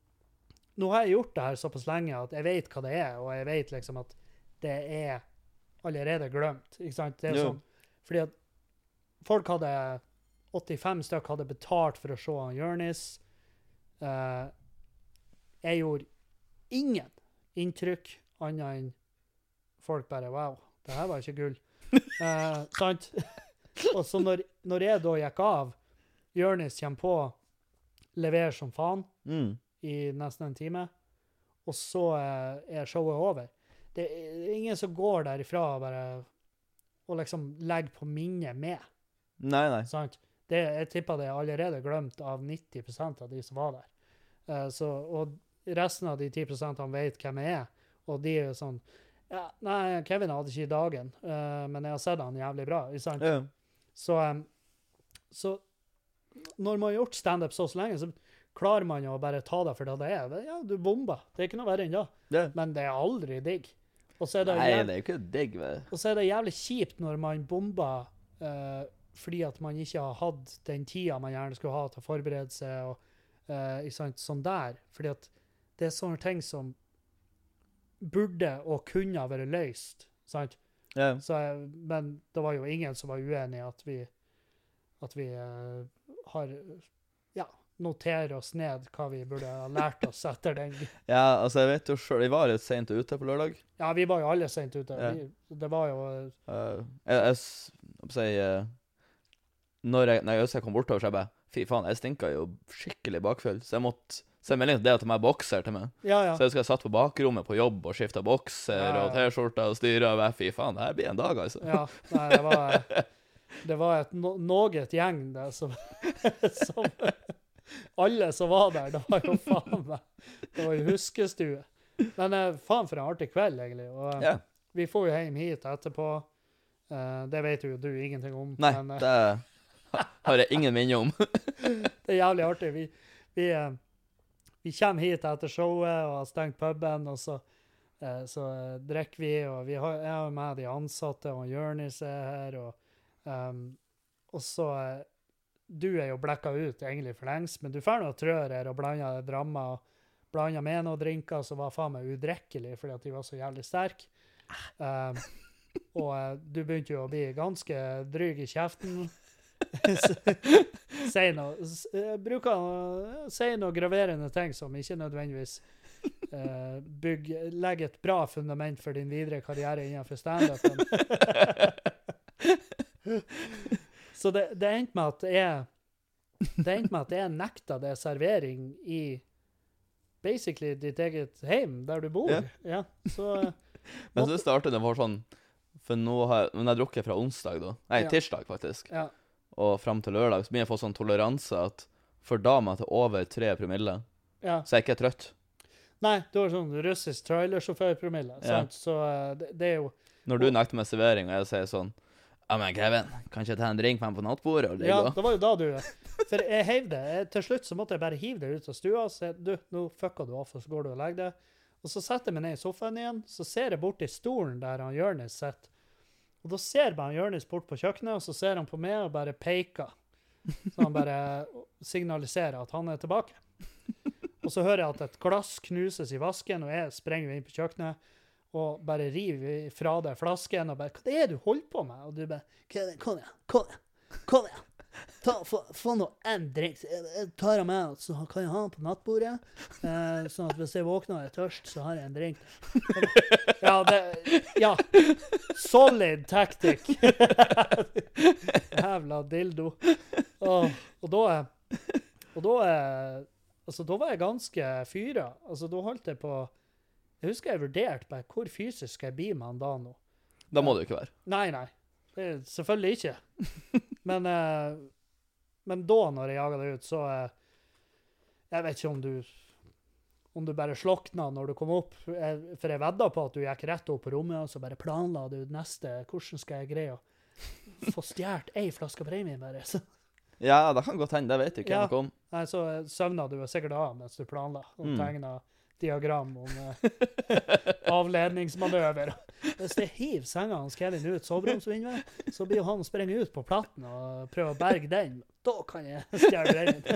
nå har jeg gjort det her såpass lenge at jeg vet hva det er, og jeg vet liksom at det er allerede glemt, ikke sant? Det er Jo. sånn, fordi at folk hadde, åttifem stykk hadde betalt for å se han Jørnis. Eh, jeg gjorde ingen inntrykk annet enn folk bare, wow, det her var ikke gull. Eh, sant? Og så når, når jeg da gikk av, Jørnis kommer på, leverer som faen Mm. i nesten en time, og så eh, er showet over. Det er ingen som går derifra og bare og liksom legger på minnet med, Nei, nei. sant? Det, jeg tipper det er allerede glemt av nitti prosent av de som var der. Eh, så, og resten av de ti prosentene vet hvem jeg er, og de er jo sånn, ja, nei, Kevin hadde ikke i dagen, eh, men jeg har sett han jævlig bra, ikke sant? Ja. Så, um, så når man har gjort stand-up så, så lenge, så klarer man jo å bare ta det for det det er. Ja, du bomber. Det er ikke noe verre enn det. Ja. Men det er aldri digg. Og så er det, Nei, jæv- det er jo ikke digg ved. og så er det jævlig kjipt når man bomber eh, fordi at man ikke har hatt den tida man gjerne skulle ha til å forberede seg, og eh, ikke sant, sånn der. Fordi at det er sånne ting som burde og kunne ha vært løst, sant? Ja. Så, jeg- men det var jo ingen som var uenig i at vi, at vi eh, har, ja, noterer oss ned hva vi burde ha lært oss etter den. ja, altså, jeg vet jo selv, jeg var litt sent ute på lørdag. Ja, vi var jo alle sent ute. Ja. Vi, det var jo, Uh, jeg, jeg, s- jeg, må si, uh, når jeg, når jeg kom bortover, så jeg bare, fy faen, jeg stinket jo skikkelig bakfull, så jeg måtte sende melding til det at de er bokser til meg. ja, ja. Så jeg skal satt på bakrommet på jobb og skifte bokser Ja, ja. og t-skjorter og styre, og bare, fy faen, det her blir en dag, altså. Ja, nei, det var, det var et no, noget gjeng der som, som alle som var der, det var jo faen meg, det var jo huskestue. Men eh, faen for en artig kveld, egentlig. Og eh, Ja. vi får jo hjem hit etterpå. Eh, det vet jo du ingenting om. Nei, men, eh, det ha- har jeg ingen minne om. det er jævlig artig. Vi, vi, eh, vi kommer hit etter showet og har stengt puben, og så, eh, så eh, drikker vi, og vi har, jeg har med de ansatte, og Jørnis er her, og, um, og så eh, du er jo blekka ut egentlig for lengst, men du får noe trør her og blander drammer, og blander med noen drinker som var faen meg udrekkelig, fordi at de var så jævlig sterke. Um, og eh, du begynte jo å bli ganske dryg i kjeften. Si noe, s- eh, bruker å si noe graverende ting som ikke nødvendigvis eh, bygg, legger et bra fundament for din videre karriere innenfor stand-upen. Så det, det endte med at jeg det endte med at jeg nekta det servering i basically ditt eget heim, der du bor. Ja. Ja, så, Men jeg synes det er artig, det var sånn, for nå har jeg, men jeg drukker fra onsdag da, nei, Ja. tirsdag faktisk, Ja. og frem til lørdag, så begynner jeg å få sånn toleranse at for damer til over tre promille, Ja. så jeg ikke er trøtt. Nei, du har sånn russisk trailersjåførpromille, Ja. sant? Så eh, det, det er jo... Når du nekter med servering, og jeg sier sånn, ja, men Kevin, kan ikke jeg ta en drink med meg på nattbordet? Og det Ja, går. det var jo da du... For jeg heiv det. Jeg, til slutt så måtte jeg bare hive det ut av stua, og si, du, nå fucka du off, og så går du og legger det. Og så setter jeg meg ned i sofaen igjen, så ser jeg bort i stolen der han Jørnes sitter. Og da ser bare han Jørnes bort på kjøkkenet, og så ser han på meg og bare peker. Så han bare signaliserer at han er tilbake. Og så hører jeg at et glass knuses i vasken, og jeg sprenger inn på kjøkkenet, og bare river fra deg flasken, og bare, hva er det du holder på med? Og du bare, Kevin, kom igjen, kom igjen, kom igjen. Ta, få, få nå en drink. Jeg, jeg tar han med, så kan jeg ha han på nattbordet. Eh, sånn at hvis jeg våkner og er tørst, så har jeg en drink. Ja, det, ja. Solid tactic. Jævla dildo. Og, og da, og da, altså da var jeg ganske fyra. Altså da holdt jeg på, jeg husker jeg vurderte bare hvor fysisk skal jeg bli med han da nå. Da må det jo ikke være. Nei, nei. Det er selvfølgelig ikke. Men, eh, men da, når jeg jaget deg ut, så eh, jeg vet ikke om du om du bare slokna når du kom opp. Jeg, for jeg vedda på at du gikk rett opp på rommet, og så bare planla du neste. Hvordan skal jeg greie å få stjert ei flaske brennevin bare? Så, Ja, det kan godt hende, det vet jeg ikke Ja. noe om. nei, så søvna du sikkert av mens du planla, og Mm. tegna diagram om eh, avledningsmanøver. Hvis jeg hiver senga hans Kevin ut soveromsvinduet, så blir han sprenge ut på platten og prøve å berge den. Da kan jeg stjele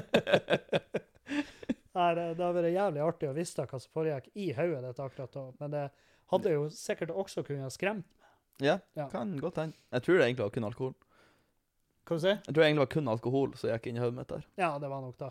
den. Nei, det, det har vært jævlig artig å vite hva som foregikk i hodet ditt akkurat da, men det hadde jo sikkert også kunnet skremt meg. Ja, Ja. kan godt hende. Jeg tror det egentlig var kun alkohol. Hva du sier? Jeg tror det egentlig var kun alkohol som gikk inn i hodet mitt der. Ja, det var nok da.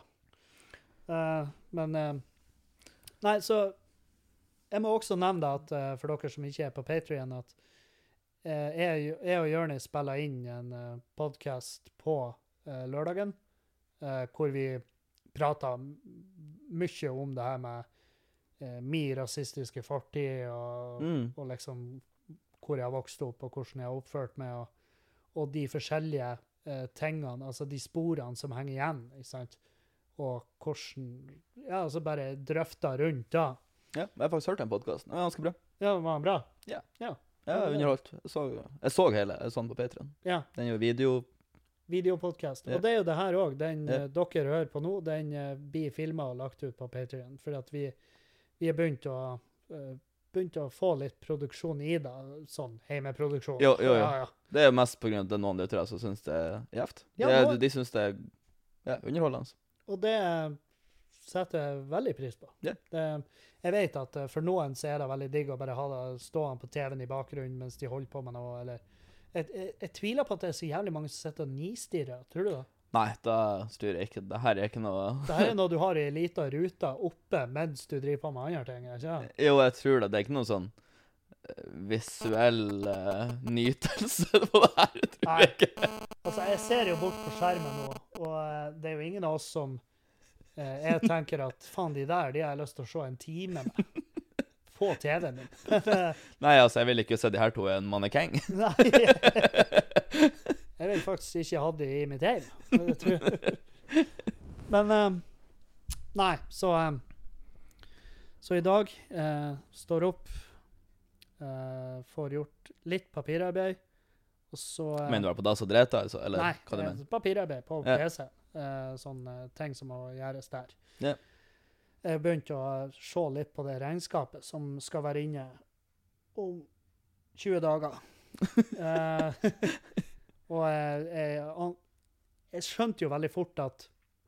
Eh, men eh, nei, så jeg må også nevne det at eh, for dere som ikke er på Patreon, at eh, jeg, jeg og Jørnis spiller inn en uh, podcast på eh, lørdagen, eh, hvor vi prater m- mye om det her med eh, min rasistiske fortid, og, Mm. og liksom hvor jeg har vokst opp, og hvordan jeg har oppført meg, og, og de forskjellige eh, tingene, altså de sporene som henger igjen, ikke sant? Og hvordan, ja, altså bare drøfta rundt da. Ja, jeg har faktisk hørt den podcasten. Den var ganske bra. Ja, var den bra? Ja. Ja. Ja, underholdt. Jeg så, jeg så hele, jeg så den på Patreon. Ja, Den er jo video. videopodcast. Ja. Og det er jo det her også, den Ja. eh, dere hører på nå, den eh, blir filmet og lagt ut på Patreon, for at vi, vi er begynt å, eh, begynt å få litt produksjon i det, sånn heimeproduksjon. Jo, jo, jo. Ja, ja. Det er jo mest på grunn av at det er noen lyttere som synes det er gjevt. Ja, de, nå- de synes det er ja, underholdende. Og det setter jeg veldig pris på. Ja. Det, jeg vet at eh, for noen så er det veldig digg å bare ha det stående på T V-en i bakgrunnen mens de holder på med noe, eller jeg, jeg, jeg tviler på at det er så jævlig mange som sitter og nistirrer, tror du det? Nei, da styrer jeg ikke. Det her er ikke noe... Det her er noe du har i en liten rute oppe mens du driver på med andre ting, ikke sant? Jo, jeg tror det. Det er ikke noe sånn eh, visuell eh, nytelse på det her, tror Nei. jeg ikke. Altså, jeg ser jo bort på skjermen nå, og eh, det er jo ingen av oss som eh, jeg tenker at faen, de der, de har jeg lyst til å se en time med på T V-en min. Nei, altså, jeg vil ikke se de her to i en mannekeng. Nei. Jeg vil faktisk ikke ha det i mitt hjem. Det tror jeg. Men eh, nei, så eh, så i dag eh, står opp, eh, får gjort litt papirarbeid, og så eh, Mener du var på dass og dreta, altså? Eller nei, hva du eh, mener? papirarbeid på Ja. P C. Eh, sånne ting som må gjøres der. Ja. Jeg begynte å se litt på det regnskapet som skal være inne om tjue dager. Eh, og jeg, jeg, jeg skjønte jo veldig fort at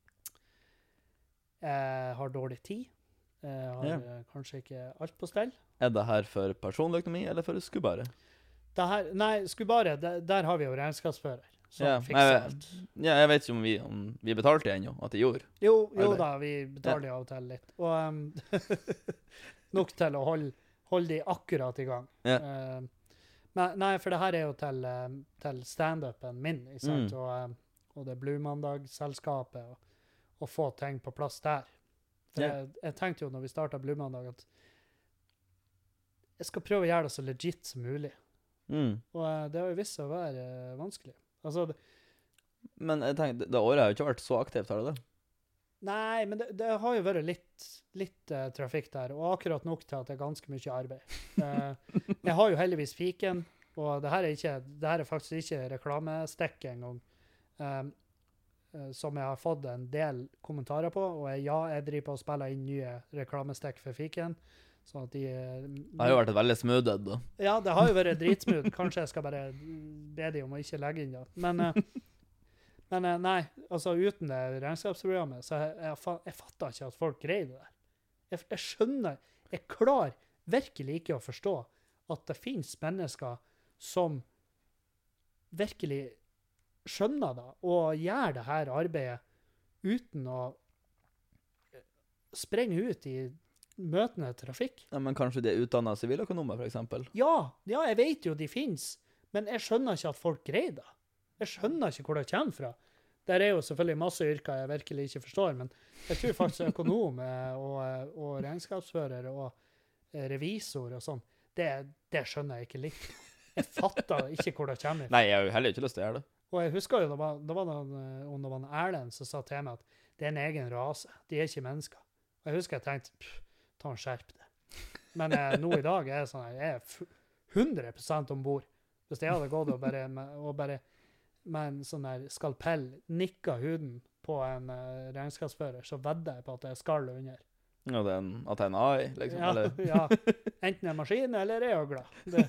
jeg har dårlig tid. Jeg har Ja. eh, kanskje ikke alt på stell. Er det her for personlig økonomi, eller for skubbare? Det her, nei, Skubare, der, der har vi jo regnskapsfører som Ja, fikser nei, alt. Ja, jeg vet ikke om vi, om vi betalte det ennå, at de gjorde. Jo, jo Arbeid. da, vi betaler jo av og til litt. Og um, nok til å holde, holde de akkurat i gang. Ja. Um, men nei, for det her er jo til, um, til stand-upen min, ikke sant? Mm. Og, um, og det Blue Mandag-selskapet, og, og få ting på plass der. For Ja. jeg, jeg tenkte jo når vi startet Blue Mandag at jeg skal prøve å gjøre det så legit som mulig. Mm. Og uh, det har jo vist seg å være uh, vanskelig. Altså, det, Men jeg tenker, det året har jo ikke vært så aktivt, har det det? nei, men det, det har jo vært litt, litt uh, trafikk der, og akkurat nok til at det er ganske mye arbeid. Uh, jeg har jo heldigvis fiken, og det her er, ikke, det her er faktisk ikke reklamestekk engang, um, uh, som jeg har fått en del kommentarer på, og jeg, ja, jeg driver på å spille inn nye reklamestekk for fiken, sånn at de... Uh, Det har jo vært et veldig smoothhead, da. ja, det har jo vært dritsmooth. Kanskje jeg skal bare be de om å ikke legge inn da. Men... Uh, Men nei, altså uten det regnskapsprogrammet, så jeg, jeg, jeg fatter ikke at folk greier det der. Jeg, jeg skjønner, jeg klarer virkelig ikke å forstå at det finnes mennesker som virkelig skjønner det, og gjør det her arbeidet uten å sprenge ut i møtende trafikk. Ja, men kanskje de er utdannet siviløkonomer, for eksempel? Ja, ja, jeg vet jo de finnes, men jeg skjønner ikke at folk greier det. Jeg skjønner ikke hvor det kommer fra. Der er jo selvfølgelig masse yrker jeg virkelig ikke forstår, men jeg tror faktisk økonom og, og regnskapsfører og revisor og sånn, det, det skjønner jeg ikke litt. Jeg fatter ikke hvor det kommer fra. Nei, jeg har jo heller ikke lyst til å gjøre det. Og jeg husker jo, det var, det var noen, om det var en Erlend som sa til meg at det er en egen rase, de er ikke mennesker. Og jeg husker jeg tenkte, ta en skjerp det. Men eh, nå i dag er jeg sånn, jeg er hundre prosent ombord. Hvis jeg hadde gått og bare, og bare med en sånn der skalpell nikket huden på en uh, regnskapsfører, så vedder jeg på at det er skall under. Ja, det er en, at det er en A I, liksom, Ja, eller? ja. Enten en maskin eller en øgla. Det.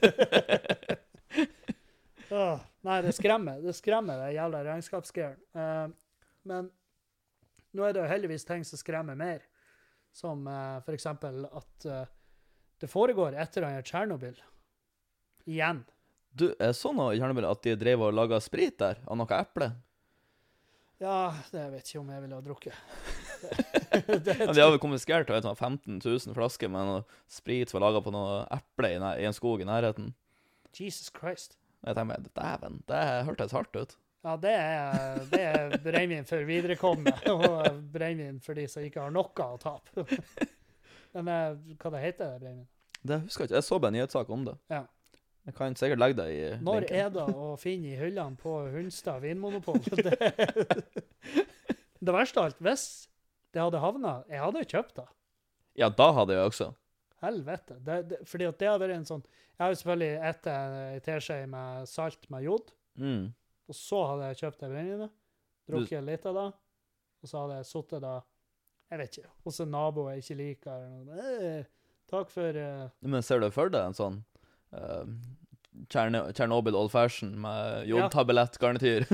Åh, nei, det skremmer. Det skremmer det jævla regnskapsgreiren. Uh, men nå er det jo heldigvis ting som skremmer mer. Som uh, for eksempel at uh, det foregår etter han gjør Tjernobyl. Igjen. Du, jeg så noe i Tjernobyl at de drev og laget sprit der, av noe eple. Ja, det vet jeg ikke om jeg ville ha drukket. det, det, ja, de har vel konfiskert vet, femten tusen flasker med noe sprit som var laget på noe eple i, i en skog i nærheten. Jesus Christ. Jeg tenker meg, dæven, det hørtes hardt ut. Ja, det er, det er brennvin for viderekommende, og brennvin for de som ikke har noe å tape. Men hva det heter det, brennvin? Det husker jeg ikke, jeg så bare en nyhetssak om det. Ja. Jeg kan sikkert legge det i Når linken. er det å finne i hyllene på Hundstad vinmonopol? Det, det verste av alt, hvis det hadde havnet, jeg hadde kjøpt det. Ja, da hadde jeg også. Helvete. Det, det, fordi at det har vært en sånn, jeg har jo selvfølgelig etter en teskje med salt med jod, Mm. og så hadde jeg kjøpt det brennevinet, drukket litt av det, og så hadde jeg suttet da, jeg vet ikke, hos en nabo jeg ikke liker, eller noe. Eh, takk for... Uh, Men ser du for deg en sånn Uh, Tjern- Chernobyl Old Fashion med jodtablett-garnityr?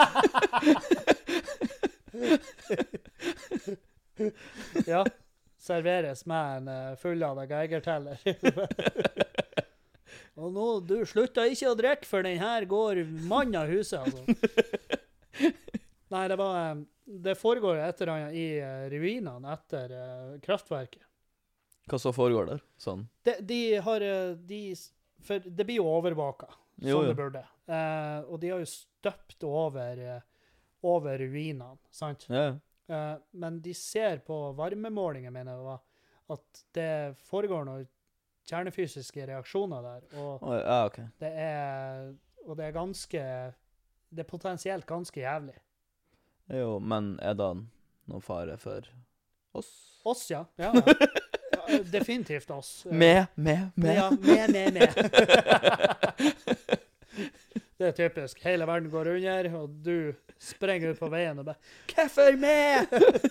Ja, serveres med en uh, fulladet geigerteller. Og nå, du slutter ikke å drikke, for den her går mann av huset, altså. Nei, det var, um, det foregår etter han i uh, ruinene etter uh, kraftverket. Hva så foregår der? Sånn. De, de har, uh, de, for det blir jo overvåket, som Jo, jo. det burde. Uh, og de har jo støpt over, uh, over ruinene, sant? Ja, Uh, men de ser på varmemålinger, mener jeg, det var, at det foregår noen kjernefysiske reaksjoner der, og Å, ja, ok. det er, og det er ganske, det er potensielt ganske jævlig. Jo, men er det noen fare for oss? Oss, ja. Ja, ja. Ja, definitivt oss. Uh, Med, med, med. Ja, med, med, med. Det er typisk. Hele verden går under, og du sprenger ut på veien og bare, hvorfor med?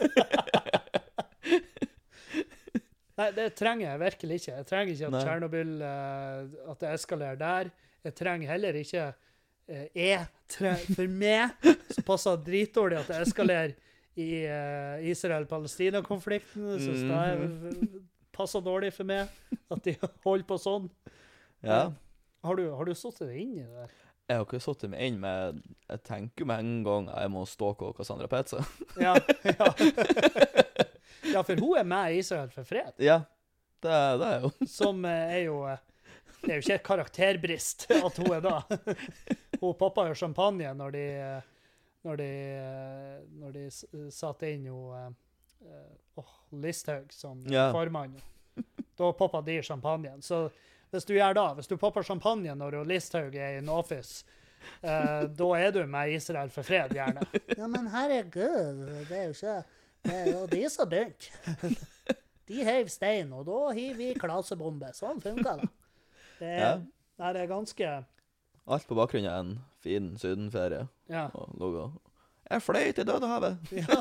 Nei, det trenger jeg virkelig ikke. Jeg trenger ikke at Nei. Tjernobyl, uh, at det eskalerer der. Jeg trenger heller ikke uh, jeg tre for meg, så passer det dritdårlig at det eskalerer i uh, Israel-Palestina-konflikten, så Mhm. det passer dårlig for meg at de holder på sånn. Ja. Har du, har du suttet deg inn i det der? Jeg har ikke satt meg inn med, jeg tenker med en gang jeg må stalke Cassandra Petza. Ja, ja. Ja, for hun er med i Israel for fred, Ja, det er det er jo. som eh, er jo, eh, det er jo ikke et karakterbrist at hun er da. Hun poppa jo champagne når de, eh, når de, eh, når de s- satte inn jo, eh, eh, åh, Listhaug som Ja. formann. da popper de champagnen. Så hvis du gjør da, hvis du popper champagnen når du Listhaug er i en office, uh, da er du med Israel for fred, gjerne. Ja, men herregud, det er jo ikke, det er jo de som dynt. De hev stein, og da hiver vi klasebombe. Sånn funker det. Det er, Ja. nei, det er ganske... Alt på bakgrunn av en fin sydenferie. Ja. Og logo. Jeg fløy til Dødehavet. Ja.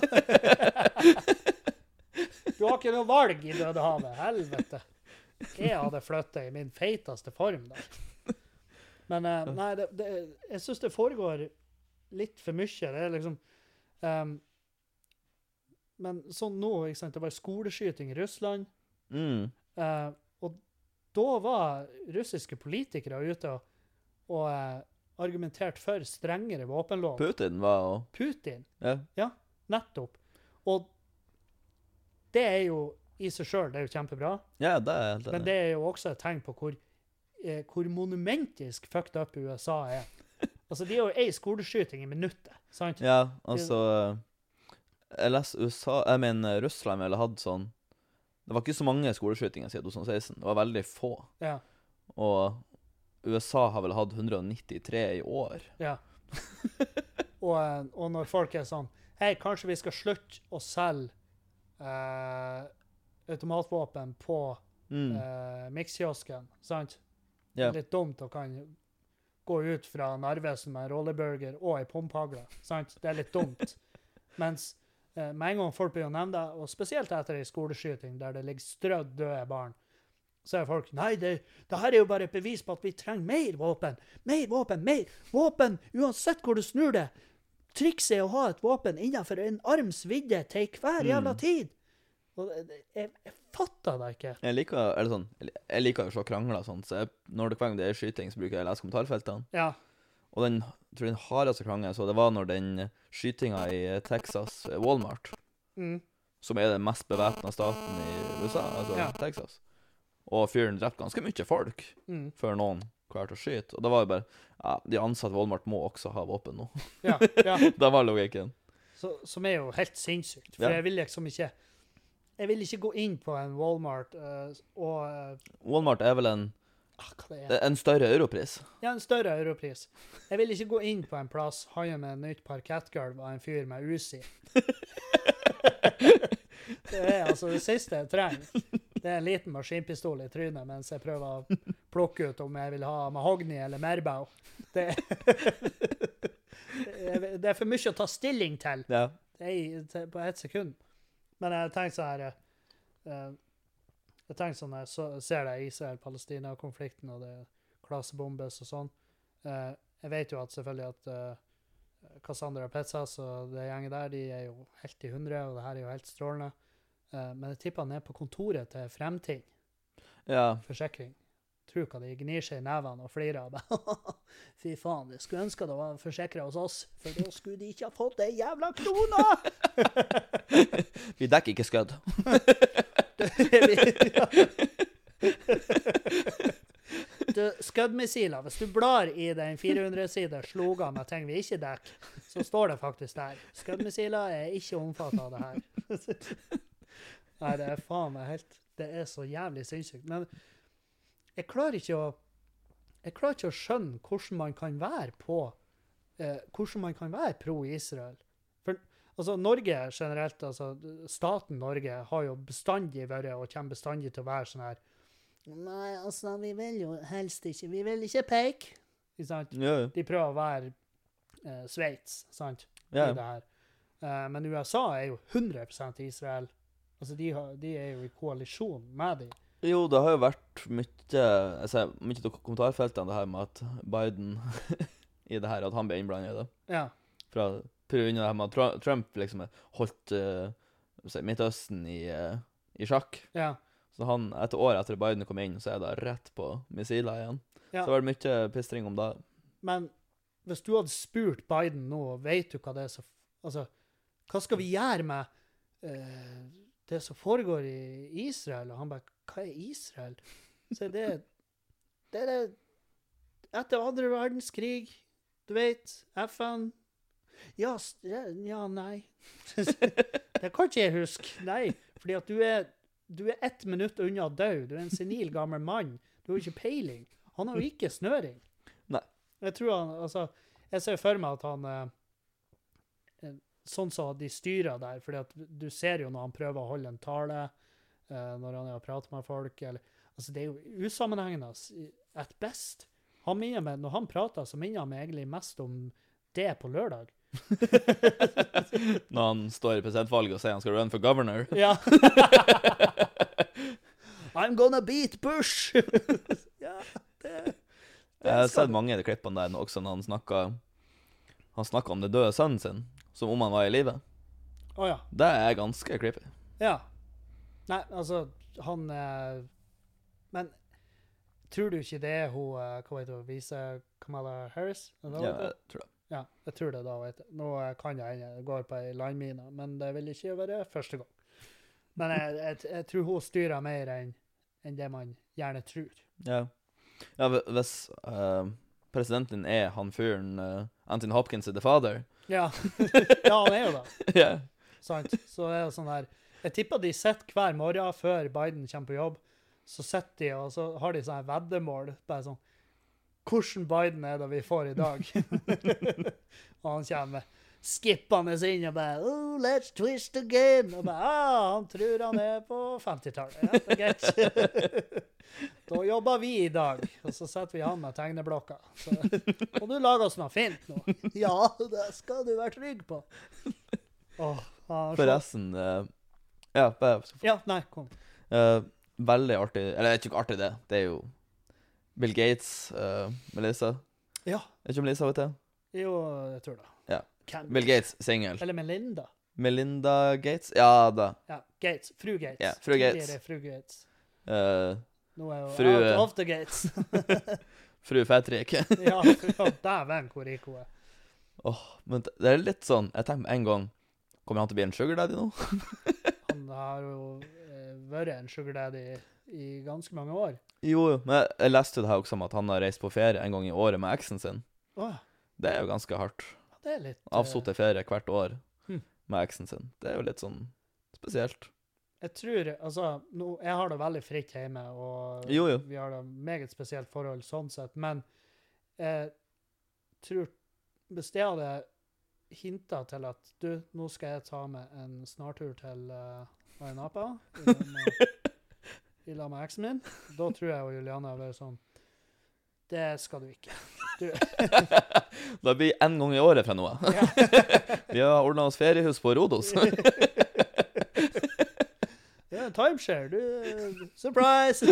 Du har ikke noe valg i Dødehavet, helvete. Jeg hadde flyttet i min feiteste form der. Men uh, nei, det, det, jeg synes det foregår litt for mye. Det er liksom... Um, men sånn nå, ikke sant, det var skoleskyting i Russland. Mm. Uh, og da var russiske politikere ute og, og uh, argumentert for strengere våpenlov. Putin var og... Putin. Ja. Ja, nettopp. Og det er jo i seg selv, det er jo kjempebra. Ja, det er helt Men enig. det er jo også et tegn på hvor, eh, hvor monumentisk fucked up U S A er. Altså, de har jo en skoleskyting i minuttet, sant? Ja, altså... Jeg leste U S A... Jeg mener, Russland ville hatt sånn... Det var ikke så mange skoleskytinger siden tjue seksten. Det var veldig få. Ja, Og U S A har vel hatt hundre nittitre i år. ja. og, eh, og når folk er sånn, hei, kanskje vi skal slutte å selge eh, automatvåpen på Mm. eh, mikskiosken, sant? Ja. Det er litt dumt å kan gå ut fra Narvesen med en rollerburger og en pumphagle, sant? Det er litt dumt. Mens eh, med en gang folk blir å nevne det, og spesielt etter en skoleskyting der det ligger strødd døde barn, så er folk, nei, det, det her er jo bare et bevis på at vi trenger mer våpen, mer våpen, mer våpen, uansett hvor du snur det. Trikset er å ha et våpen innenfor en arms vidde til hver jævla tid. Og det- jeg, jeg fatter det ikke. Jeg liker, eller sånn, jeg liker jo å se krangler og sånt, så jeg, når det hver gang det er skyting, så bruker jeg å lese kommentarfeltene. Ja, Og den, jeg tror den hardeste krangelen, så det var når den skytinga i Texas, eh, Walmart, mm, som er den mest bevæpna staten i U S A, altså Ja. Texas. Og fyren drepte ganske mye folk mm, før noen klarte å skyte. Og da var det bare, ja, de ansatte i Walmart må også ha våpen nå. ja, ja. Da var logikken. Så, som er jo helt sinnssykt. For Ja. jeg vil liksom ikke Jeg vil ikke gå inn på en Walmart eh, og eh, Walmart er vel en, ah, hva det er? det er en større europris. Ja, en større europris. Jeg vil ikke gå inn på en plass, handle med en nytt parkettgulv av en fyr med Uzi. Det er altså det siste jeg trenger. Det er en liten maskinpistol i trynet mens jeg prøver å plukke ut om jeg vil ha mahogni eller merbau. Det, det, er, det er for mye å ta stilling til. Ja. Det er i- til- på ett sekund. Men jeg tenker så her eh, Jeg tenker sånn jeg så, ser det Israel-Palestina-konflikten og det klasebombes og sånn. Eh, jeg vet jo at selvfølgelig at eh, Cassandra Petzas og det gjenget der, de er jo helt i hundre, og det her er jo helt strålende. Eh, men jeg tipper ned på kontoret til Fremtid Ja. Forsikring. Tror hva de gnir seg i nevene og flirer. og bare, Fy faen, jeg skulle ønske det var forsikret hos oss, for da skulle de ikke ha fått det jævla krona! Vi dekker ikke skødd. Du, skuddmissiler, hvis du blar i den fire hundre sider sloga med ting vi ikke dekker, så står det faktisk der. Skuddmissiler er ikke omfattet av det her. Nei, det er faen meg helt, det er så jævlig sinnssykt. Men jeg klarer ikke å, jeg klarer ikke å skjønne hvordan man kan være på, eh, hvordan man kan være pro-Israel. For, altså, Norge generelt, altså, staten Norge har jo bestandig vært, og kommer bestandig til å være sånn her, nei, altså, vi vil jo helst ikke, vi vil ikke peke, ikke sant? Ja, ja. De prøver å være eh, Sveits, sant? Ja. I det her. Eh, men U S A er jo hundre prosent Israel. Altså, de, har, de er jo i koalisjon med dem. Jo, det har jo vært mye, jeg ser, mye til kommentarfeltene det her med at Biden i det her, at han ble innblandet i det. Ja, Fra, på grunn av det her med at Tru- Trump liksom holdt uh, Midtøsten i, uh, i sjakk. ja, Så han, etter år etter Biden kom inn, så er det rett på missiler igjen. ja. Så det var mye pistring om det. Men hvis du hadde spurt Biden nå, vet du hva det er så... Altså, hva skal vi gjøre med eh, det som foregår i Israel? Og han bare, hva er Israel? Så det, det er det etter andre verdenskrig, du vet, F N. Ja, s- ja, ja, nei. Det kan ikke jeg huske, nei. Fordi at du er, du er ett minutt unna død. Du er en senil gammel mann. Du har jo ikke peiling. Han har jo ikke snøring. Nei. Jeg tror han, altså, jeg ser for meg at han, eh, sånn som de styrer der, fordi at du ser jo når han prøver å holde en tale, eh, når han er og prater med folk, eller, altså det er jo usammenhengende at best. Han minner meg, når han prater, så minner han meg egentlig mest om det på lørdag. Når han står i presidentvalget og sier han skal run for governor. Ja. I'm gonna beat Bush! Ja, det... Jeg har sett mange av de klippene der også når han snakket, han snakket om det døde sønnen sin, som om han var i livet. Åja. Det er ganske creepy. Ja. Nei, altså, han... Eh, men, tror du ikke det er hun, eh, hva vet du, viser Kamala Harris? Er det det Ja, hun heter? jeg tror det. Ja, jeg tror det da, vet jeg. Nå eh, kan jeg henne, det går på en landmine, men det vil ikke være første gang. Men jeg, jeg, jeg tror hun styrer mer enn enn det man gjerne tror. Ja. Ja, hv- hvis uh, presidenten er han fyren uh, Anthony Hopkins er the father. Ja, ja han er jo det. Ja. Sant? Så er det sånn her, jeg tipper de sitter hver morgen før Biden kommer på jobb, så sitter de og så har de sånn her veddemål, bare sånn, hvordan Biden er det vi får i dag? Og han kommer skippende inn og bare, oh, let's twist again. Og bare, ah, han tror han er på femtitallet. Ja, det er greit. Da jobber vi i dag. Og så setter vi han med tegneblokka. Så, og du lager oss noe fint nå. Ja, det skal du være trygg på. Åh, han er så- Forresten, uh, ja, bare, Ja, nei, kom. uh, veldig artig, eller det er ikke artig det, det er jo Bill Gates, uh, Melissa. Ja, Er ikke Melissa, vet du? jo, jeg tror det. Ja. Hvem? Bill Gates, single. Eller Melinda. Melinda Gates? Ja, da. Ja, Gates. Fru Gates. Ja, fru Gates. Tidligere fru Gates. Uh, Nå er jo Fru, out eh, of the gates. fru Fetrik. Ja, ja dæven hvor rik hun er. Åh, men det det er litt sånn, jeg tenkte med en gang, kommer han til å bli en sugar daddy nå? Han har jo eh, vært en sugar daddy i ganske mange år. Jo, jo, men jeg, jeg leste jo det her også om at han har reist på ferie en gang i året med eksen sin. Åh, Det er jo ganske hardt. ja, det er litt... eh, Avsotte ferie hvert år Hm. med eksen sin. Det er jo litt sånn spesielt. Jeg tror, altså, nå, jeg har det veldig fritt hjemme, og Jo, jo. vi har det meget spesielt forhold sånn sett, men jeg tror, hvis jeg hadde hintet til at, du, nå skal jeg ta med en snartur til uh, Ayanapa, i lag med- i lag med eksen min, da tror jeg og Juliana har vært sånn, det skal du ikke. Du, Det blir en gang i året fra nå. ja. Vi har ordnet oss feriehus på Rodos. Ja, timeshare, du, surprise!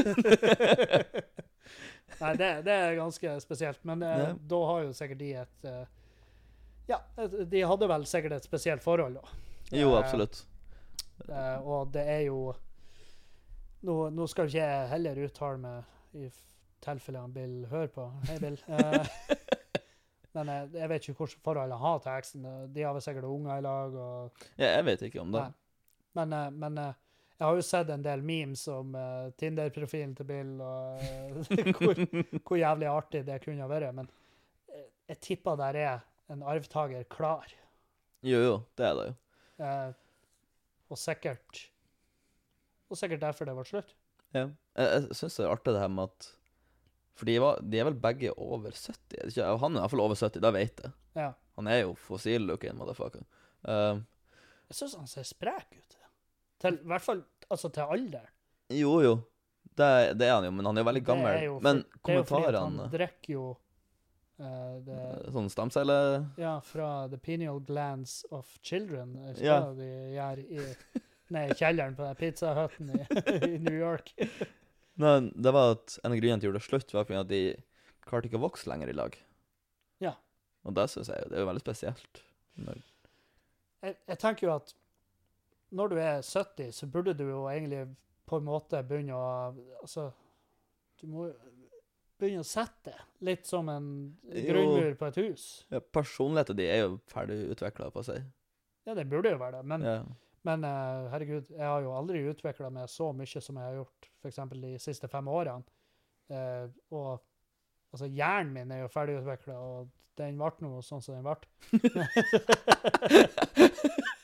Nei, det, det er ganske spesielt, men eh, Ja. da har jo sikkert de et, eh, ja, et- de hadde vel sikkert et spesielt forhold da. Jo, Eh, absolutt. eh, og det er jo, nå, nå skal ikke jeg heller uttale meg i f- tilfelle han Bill hører på. Hei, Bill. Eh, men eh, jeg vet ikke hvilket forhold han har til eksen. De har vel sikkert unger i lag, og Ja, jeg vet ikke om det. Nei. Men, eh, men eh, jeg har jo sett en del memes om eh, Tinder-profilen til Bill, og eh, hvor, hvor jævlig artig det kunne ha vært. Men eh, jeg tipper der er en arvtager klar. Jo, jo, det er det jo. Eh, og sikkert Og sikkert derfor det var slutt. Ja. Jeg, jeg synes det er artig det her med at, for de, var, de er vel begge over sytti, er det ikke? Han er i hvert fall over sytti, det vet jeg. Ja. Han er jo fossil-looking, motherfucker. Uh, Jeg synes han ser sprek ut. Til, I hvert fall altså til alder. jo, jo. Det, det er han jo, men han er jo veldig gammel. Det er jo for- men det er jo fordi at kommentarene, han drikker jo eh, det, sånn stamceller... ja, fra the pineal glands of children. Er ikke Ja. det de gjør i, nei, i kjelleren på den pizzahutten i, i New York. Men det var at en av grunnene til å gjøre det slutt var fordi at de klarte ikke å vokse lenger i lag. Ja. Og det synes jeg jo, det er jo veldig spesielt. Men- Jeg, jeg tenker jo at når du er sytti, så burde du jo egentlig på en måte begynne å, altså, du må jo begynne å sette litt som en Jo. grunnmur på et hus. Ja, personligheten de er jo ferdig utviklet på seg. Ja, det burde jo være det, men Ja. Men eh, herregud, jeg har jo aldri utviklet meg så mye som jeg har gjort, for eksempel de siste fem årene. Eh, og altså, hjernen min er jo ferdig utviklet, og den ble noe sånn som den ble.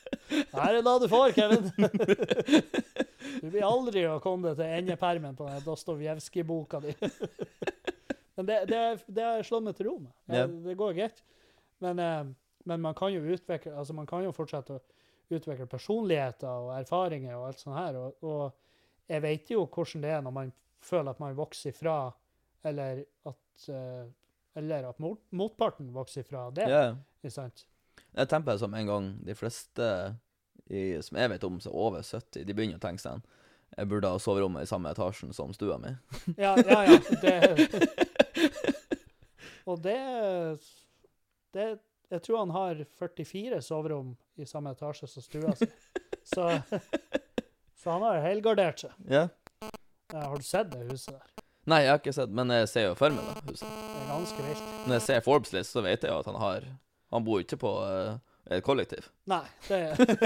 Her er det du får, Kevin. Du blir aldri å komme deg til endepermen på den Dostojevskij-boka di. Men det, det, det har jeg slått meg til ro med. Det, Ja. det går greit. Men, eh, men man kan jo utvikle, altså man kan jo fortsette å utvikle personligheter og erfaringer og alt sånt her. Og, og jeg vet jo hvordan det er når man føler at man vokser ifra, eller at, eh, eller at mot, motparten vokser ifra det. Ja. Ikke sant? Jeg tenker som en gang de fleste i, som jeg vet om, som er over sytti, de begynner å tenke seg en. Jeg burde ha soverommet i samme etasjen som stua mi. Ja, ja, ja. Det, og det, det Jeg tror han har førtifire soverom i samme etasje som stua si. Så, så han har helgardert seg. Ja. Ja, har du sett det huset der? Nei, jeg har ikke sett, men jeg ser jo for meg da, huset. Det er ganske vilt. Når jeg ser Forbes-list, så vet jeg jo at han har, han bor ikke på uh, et kollektiv. Nei, det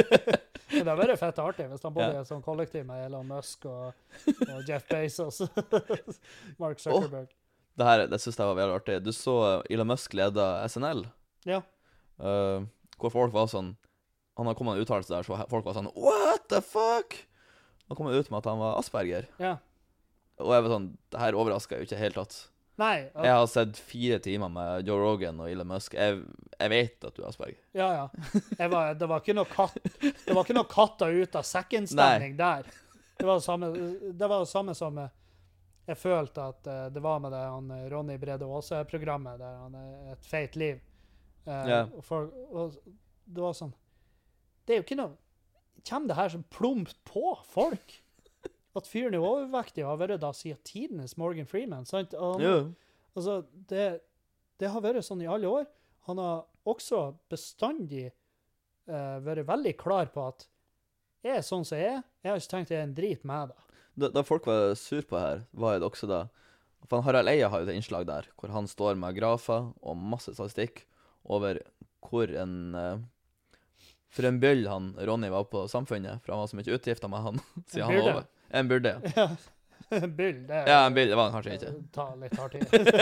det har vært fett artig hvis han bodde Ja. i et sånt kollektiv med Elon Musk og, og Jeff Bezos. Mark Zuckerberg. Det her, det synes jeg var veldig artig. Du så Elon Musk leda S N L, Ja. uh, hvor folk var sånn, han har kommet en uttalelse der, så folk var sånn, what the fuck? Han kom ut med at han var Asperger. Ja. Og jeg var sånn, det her overrasket jeg jo ikke helt tatt. Nei. Jeg har sett fire timer med Joe Rogan og Elon Musk. Jeg, jeg vet at du er Asperger. Ja, ja. Jeg var, det var ikke noe katt, det var ikke noe katta ut av sekken-stemning der. Det var det samme, det var det samme som eh, jeg følte at eh, det var med det han, eh, Ronny Brede Aase-programmet, der han er et feit liv. Eh, Ja. og, for, og det var sånn, det er jo ikke noe, kommer det her som plumpt på folk? At fyren er overvektig har vært da siden tidenes Morgan Freeman, sant? Og han, Jo. altså, det, det har vært sånn i alle år. Han har også bestandig eh, vært veldig klar på at jeg er sånn som jeg er. Jeg har ikke tenkt jeg er en drit med det. Da, da folk var sur på her, var det også da, for Harald Eia har jo et innslag der, hvor han står med grafer og masse statistikk over hvor en, uh, for en byll han, Ronny, var på samfunnet, for han var så mye utgifter med han, siden han var byrde. over. En byrde, ja. Ja, byll, det er Ja, en byrde, det var han kanskje ikke. ta litt hardt i.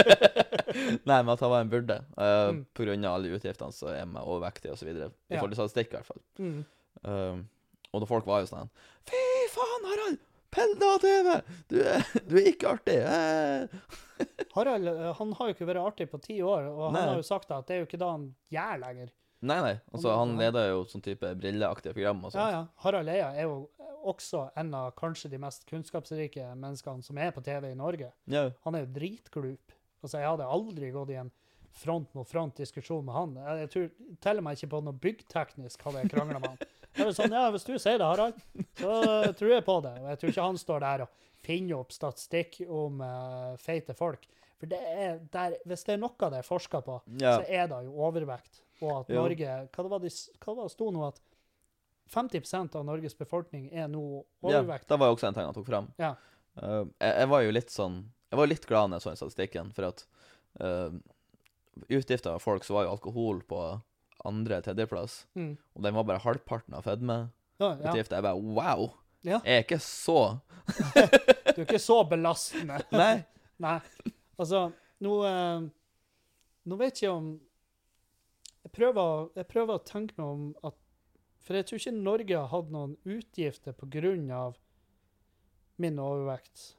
Nei, men at han var en byrde, uh, Mm. på grunn av alle utgiftene, så er man overvektig og så videre, i Ja. forhold til statistikk i hvert fall. Mm. Um, og da folk var jo sånn, fy faen, Harald, pell deg av T V, du er, du er ikke artig. Eh. Harald, eh, han har jo ikke vært artig på ti år, og han Nei. har jo sagt at det er jo ikke da han gjør lenger. Nei, nei, altså Han- han leder jo sånn type brilleaktige program og sånt. Ja, ja. Harald Eia er jo også en av kanskje de mest kunnskapsrike menneskene som er på T V i Norge. Ja. Han er jo dritglup. Altså, jeg hadde aldri gått i en front mot front diskusjon med han. Jeg, jeg tror til og med ikke på noe byggteknisk hadde jeg kranglet med han. Jeg var sånn, ja, hvis du sier det, Harald, så tror jeg på det. Og jeg tror ikke han står der og finner opp statistikk om uh, feite folk. For det er der, hvis det er noe det er forsket på, Ja. så er det jo overvekt. Og at Jo. Norge, hva det var det, hva det var det sto nå, at femti prosent av Norges befolkning er nå Ja, overvekt. det var jo også en ting han tok frem. Ja. Uh, jeg, jeg var jo litt sånn, jeg var litt glad når jeg så den statistikken, for at uh, utgifter av folk, så var jo alkohol på andre, tredjeplass, Mm. og den var bare halvparten av fedme. Ja, ja. Utgifter, jeg bare, wow, Ja. jeg er ikke så... Du er ikke så belastende. Nei. Nei. Altså, nå, eh, nå vet jeg om jeg prøver, å- jeg prøver å tenke meg om at for jeg tror ikke Norge har hatt noen utgifter på grunn av min overvekt.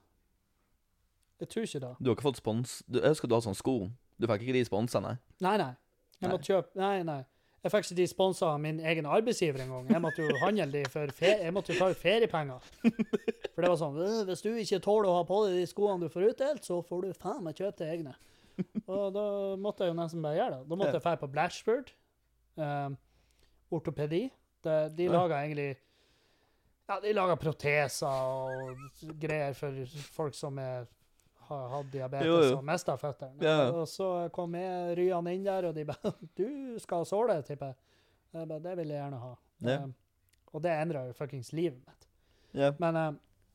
Jeg tror ikke det. Du har ikke fått spons... Du, jeg husker du hadde sånn sko. Du fikk ikke de sponsene. Nei, nei. Jeg Nei. måtte kjøpe... Nei, nei. Jeg fikk ikke de sponset av min egen arbeidsgiver en gang. Jeg måtte jo handle de for ferie, jeg måtte jo ta ut feriepenger. For det var sånn, «Øh, hvis du ikke tåler å ha på deg de skoene du får utdelt, så får du faen meg kjøpe deg egne. Og da måtte jeg jo nesten bare gjøre det. Da måtte Ja. jeg fære på Blatchford, um, ortopedi. De, de Ja. lager egentlig, ja, de lager proteser og greier for folk som er, har hatt diabetes Jo, jo. og mistet føtterne. Ja. Og så kom jeg ryene inn der, og de bare, du skal ha såle, tipper jeg. Jeg bare, det vil jeg gjerne ha. Ja. Um, og det endret jo fuckings livet mitt. Ja. Men, eh,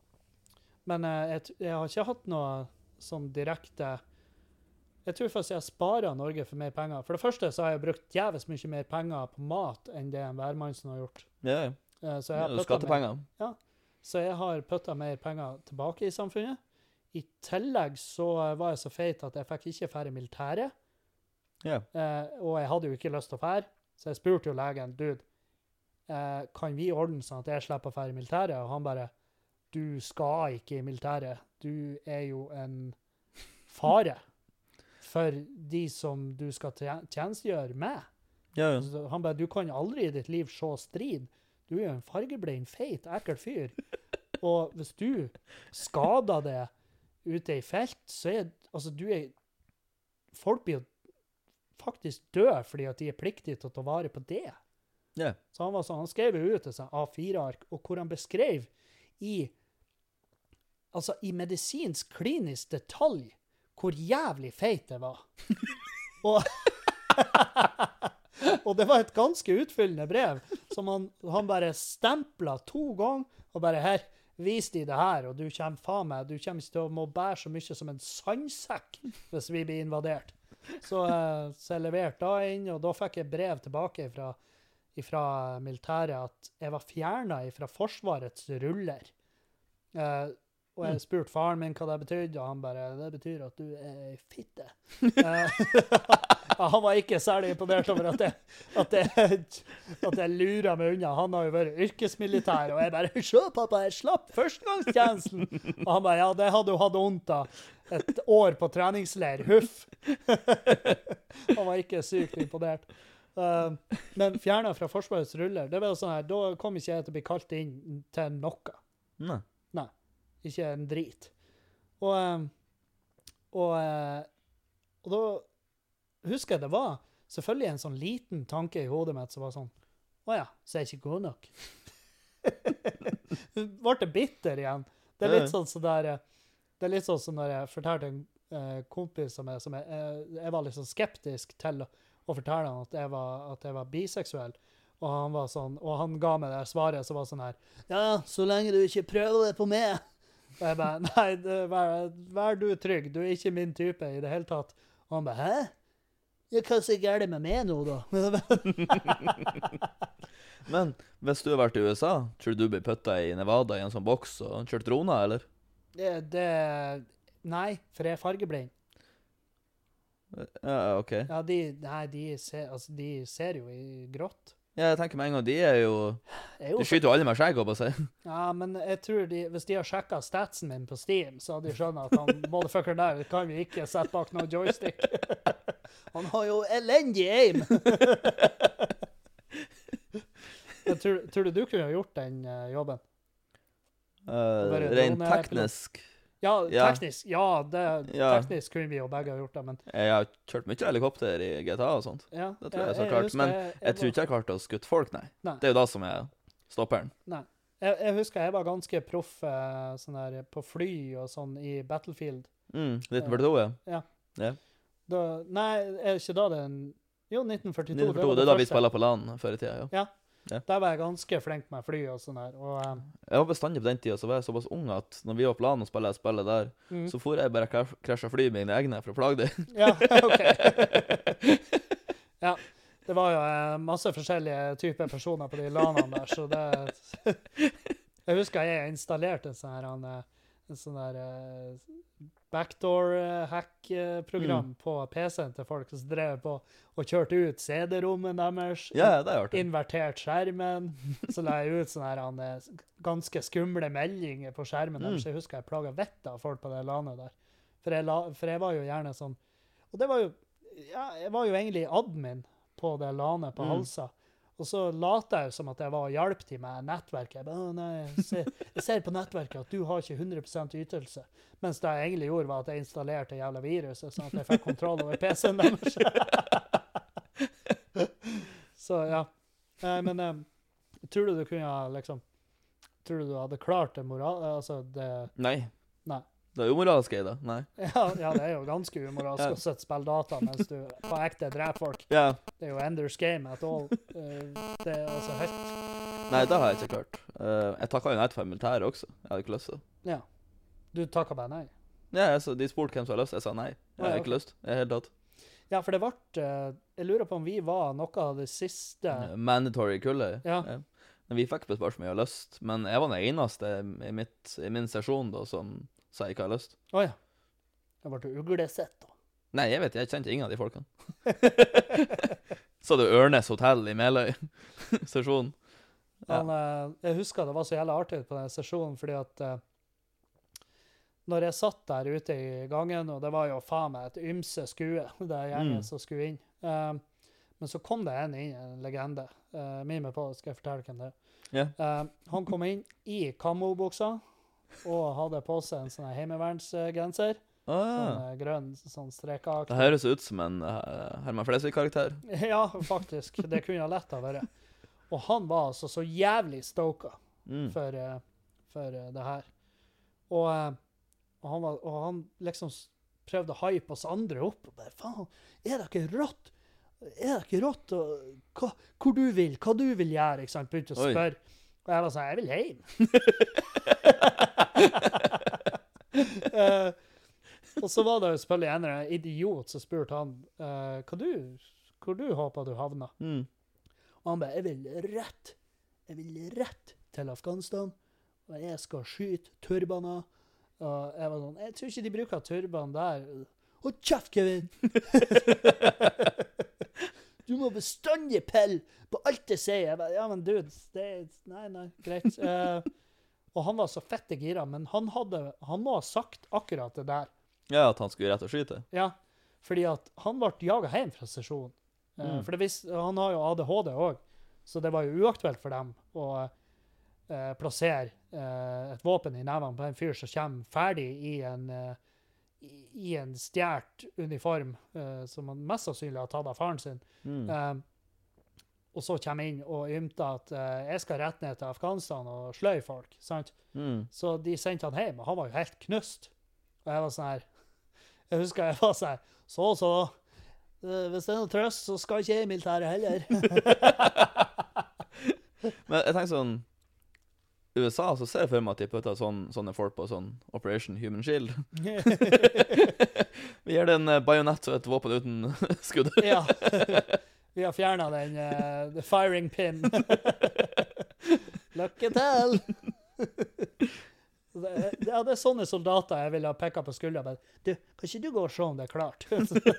men eh, jeg, t- jeg har ikke hatt noe sånn direkte... Jeg tror faktisk jeg sparer Norge for mer penger. For det første så har jeg brukt jævlig mye mer penger på mat enn det en værmannsen har gjort. Ja, Eh, så, jeg ja. har puttet mer, Skattepenger. så jeg har puttet mer penger tilbake i samfunnet. I tillegg så eh, var jeg så feit at jeg fikk ikke fære militæret. Ja. Eh, og jeg hadde jo ikke lyst til å fære. Så jeg spurte jo legen, dude, eh, kan vi ordne sånn at jeg slipper å fære i militæret? Og han bare, du skal ikke i militæret. Du er jo en fare for de som du skal tjenestegjøre med. Ja, ja. Så han bare, du kan aldri i ditt liv se strid. Du er jo en fargeblind, feit, ekkel fyr. Og hvis du skader det ute i felt, så er, altså du er, folk blir jo faktisk død fordi at de er pliktige til å ta vare på det. Ja. Så han var sånn, han skrev jo ut et sånn A fire ark, og hvor han beskrev i, altså i medisinsk klinisk detalj hvor jævlig feit det var. og, og det var et ganske utfyllende brev, som han, han bare stemplet to ganger, og bare her, vis de det her, og du kommer faen meg, du kommer ikke til å må bære så mye som en sandsekk hvis vi blir invadert. Så, uh, så jeg leverte da inn, og da fikk jeg brev tilbake fra, fra militæret at jeg var fjernet fra Forsvarets ruller. Uh, og jeg spurte faren min hva det betydde, og han bare, det betyr at du er fitte. Uh, ja, han var ikke særlig imponert over at jeg, at jeg, at jeg lurer meg unna. Han har jo vært yrkesmilitær, og jeg bare, se pappa, jeg slapp førstegangstjenesten. Og han bare, ja, det hadde jo hatt ondt av et år på treningsleir, huff. Han var ikke sykt imponert. Uh, men fjernet fra Forsvarets ruller, det var jo sånn her, da kom ikke jeg til å bli kalt inn til noe. Nei. Nei, ikke en drit. Og, um, og, uh, og da husker jeg det var selvfølgelig en sånn liten tanke i hodet mitt som var sånn, åja, så er jeg ikke god nok. Ble det bitter igjen. Det er litt sånn sånn der, det er litt sånn som når jeg fortalte en uh, kompis som jeg, som jeg, jeg, jeg var litt sånn skeptisk til å, å fortelle han at jeg var, at jeg var biseksuell. Og han var sånn, og han ga meg det svaret som var sånn her, ja, så lenge du ikke prøver det på meg. Og jeg bare, nei, det, vær, vær du trygg, du er ikke min type i det hele tatt. Og han bare, hæ? Ja, hva er gærent med meg nå, da? Men hvis du har vært i U S A, tror du du blir puttet i Nevada i en sånn boks og kjørt droner, eller? Det, det, nei, for jeg er fargeblind. Ja, ok. Ja, de, nei, de ser, altså, de ser jo i grått. Ja, jeg tenker med en gang, de er jo, er jo de skyter jo alle med skjegg, håper jeg å si. Ja, men jeg tror de, hvis de har sjekket statsen min på Steam, så hadde de skjønnet at han, motherfucker der, kan vi ikke sette bak noen joystick. Han har jo elendig aim. Jeg tror, tror du du kunne ha gjort den uh, jobben? Uh, rent teknisk. Ja, Ja. teknisk. Ja, det, Ja. teknisk kunne vi jo begge ha gjort det, men Jeg har kjørt mye helikopter i G T A og sånt. ja. Det tror jeg jeg så klart. husker Men jeg, jeg, jeg tror ikke jeg klarte å skutte folk, nei. Nei. Det er jo da som er stopperen. Nei. Jeg, jeg husker jeg var ganske proff eh, sånn der, på fly og sånn i Battlefield. Mm, nitten førtito, ja. Ja. Ja. Da, nei, er ikke da den... Jo, nitten førtito. nitten førtito, det er da vi spiller på LAN før i tida, ja. Ja. Ja. Der var jeg ganske flink med fly og sånn der. Og, um, Jeg var bestandig på den tida, så var jeg såpass ung at når vi var på LAN og spillet spillet der, mm. så får jeg bare krasj- krasja fly med mine egne for å plage dem. Ja, ok. Ja, det var jo eh, masse forskjellige typer personer på de lanene der, så det... Jeg husker jeg installerte en sånn her, en, en sånn der uh, backdoor-hack-program Mm. på P C-en til folk som drev på og kjørte ut C D-rommen deres, Ja, det er artig. invertert skjermen, så la jeg ut sånne her, han, eh, ganske skumle meldinger på skjermen Mm. deres, så jeg husker jeg plaget vettet av folk på det landet der. For jeg, la, for jeg var jo gjerne sånn, og det var jo, ja, jeg var jo egentlig admin på det lanet på Mm. Halsa, og så lata jeg som at jeg var og hjalp til med nettverket. Jeg bare, «Å, nei, jeg ser, jeg ser på nettverket at du har ikke hundre prosent ytelse. Mens det jeg egentlig gjorde var at jeg installerte jævla viruset, sånn at jeg fikk kontroll over P C-en deres. Så ja. Eh, men eh, tror du du kunne ha, liksom, tror du du hadde klart det moral, altså det, Nei. Nei. Det er umoralsk, jeg da. Nei. ja, ja, det er jo ganske umoralsk Ja. å sitte og spille data mens du på ekte dreper folk. Ja. Det er jo Enders game at all. Eh, det er altså helt, Nei, det har jeg ikke klart. Eh, jeg takket jo nei til militæret også. Jeg hadde ikke lyst til det. ja. Du takket bare nei. Ja, altså, de spurte hvem som hadde lyst. Jeg sa nei. Jeg Ja, har ja, ikke lyst. Jeg har helt tatt. Ja, for det ble, eh, jeg lurer på om vi var noe av det siste. Mandatory kullet. Ja. Men vi fikk på spørsmål om vi har lyst. Men jeg var den eneste i, mitt, i min sesjon da, som sa jeg ikke har lyst. Åja. Det ble uglesett da. Nei, jeg vet, jeg kjente ingen av de folkene. Så det Ørnes hotell i Meløy sesjon. Han, eh, jeg husker det var så jævlig artig på den sesjonen, fordi at eh, når jeg satt der ute i gangen, og det var jo faen meg et ymse skue, det er gjengen Mm. som skulle inn. Eh, men så kom det en inn, en legende. Uh, Min med på, skal jeg fortelle hvem det er. Ja. Eh, han kom inn i kammo-buksa, og hadde på seg en sånn her heimevernsgenser. Ah, Sånn ja. eh, grønn, sånn strekak. Det høres ut som en uh, Herman Flesvig-karakter. Ja, faktisk. Det kunne ha lett ha vært. Og han var altså så jævlig stoka Mm. for, eh, for eh, det her. Og, eh, og, han var, og han liksom s- prøvde å hype oss andre opp. Og bare, faen, er det ikke rått? Er det ikke rått? Og, hva, hvor du vil, hva du vil gjøre, ikke sant? Begynte å Oi. spørre. Og jeg var sånn, jeg vil hjem. Eh, og så var det jo selvfølgelig en eller annen idiot som spurte han, eh, hva du, hvor du håper du havner. Mm. Og han bare, jeg vil rett, jeg vil rett til Afghanistan, og jeg skal skyte turbaner. Og jeg var sånn, jeg tror ikke de bruker turban der. Å, kjeft, Kevin! Du må bestandig pelle på alt jeg sier. Jeg bare, ja, men dude, det er, nei, nei, greit. Eh, og han var så fette gira, men han hadde, han må ha sagt akkurat det der. Ja, at han skulle rett og skyte. Ja, fordi at han ble jaget hjem fra sesjonen. Eh, Mm. For det vis, han har jo A D H D også, så det var jo uaktuelt for dem å eh, plassere eh, et våpen i nevene på en fyr som kommer ferdig i en, eh, i, i en stjert uniform, eh, som han mest sannsynlig har tatt av faren sin. Mm. Eh, og så kommer inn og ymter at eh, jeg skal rett ned til Afghanistan og sløy folk, sant? Mm. Så de sendte han hjem, og han var jo helt knust. Og jeg var sånn her, jeg husker jeg var sånn her, så så, eh, hvis det er noe trøst, så skal ikke jeg i militæret heller. Men jeg tenker sånn I U S A så ser jeg for meg at de putter sånn, sånne folk på sånn Operation Human Shield. Vi gir det en eh, bajonett og et våpen uten skudd. Ja, vi har fjernet den eh, the firing pin. Lykke til! Det, det, ja, det er sånne soldater jeg ville ha pekket på skuldra. Men du, kan ikke du gå og se om det er klart?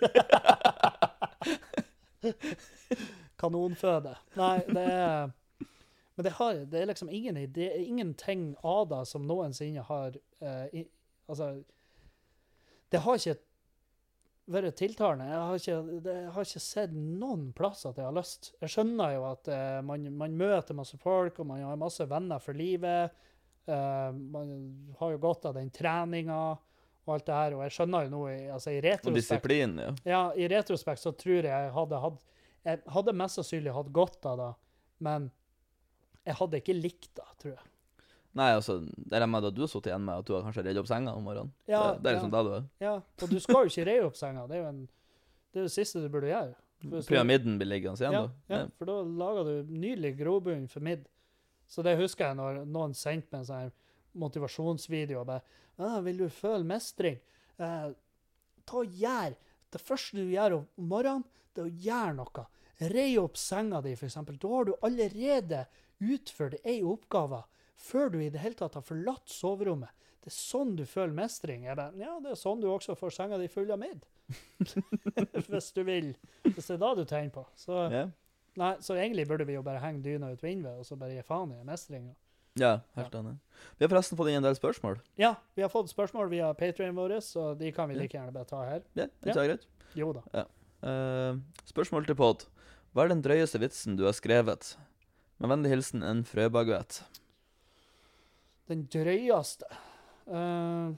Kanonføde. Nei, det er Men det, har, det er liksom ingen idé, ingenting av det som noensinne har eh, i, altså, det har ikke vært tiltalende. Jeg har ikke, det, jeg har ikke sett noen plass at jeg har lyst. Jeg skjønner jo at eh, man, man møter masse folk, og man har masse venner for livet. Eh, man har jo godt av den treninga og alt det her, og jeg skjønner jo nå, i, altså i Og retrospekt, disiplin, ja. ja, i retrospekt så tror jeg jeg hadde hatt, jeg hadde mest sannsynlig hatt godt av det, men jeg hadde ikke likt det, tror jeg. Nei, altså, det er med at du har sittet igjen med at du har kanskje redd opp senga om morgenen. Ja, det, det er liksom ja. det du er. Ja, og du skal jo ikke reie opp senga, det er jo en, det er jo det siste du burde gjøre. For hvis du- Pyramiden blir liggende igjen, Ja, da. ja, for da lager du nydelig grobunn for midd. Så det husker jeg når noen sendte meg en sånn her motivasjonsvideo, og bare, ah, vil du føle mestring? Eh, ta og gjør. Det første du gjør om morgenen, det er å gjøre noe. Rei opp senga di, for eksempel. Da har du allerede utført ei oppgave før du i det hele tatt har forlatt soverommet. Det er sånn du føler mestring. Jeg bare, ja, det er sånn du også får senga di full av midd. Hvis du vil. Hvis det er da du tenner på. Så, Ja. nei, så egentlig burde vi jo bare henge dyna ut vinduet, og så bare gi faen i mestring. Ja, helt enig. Vi har forresten fått inn en del spørsmål. Ja, vi har fått spørsmål via Patreon vår, så de kan vi like gjerne bare ta her. Ja, det Ja. er greit. Jo da. Eh, spørsmål til pod. Hva er den drøyeste vitsen du har skrevet? Med vennlig hilsen en frøbaguett. Den drøyeste. Eh,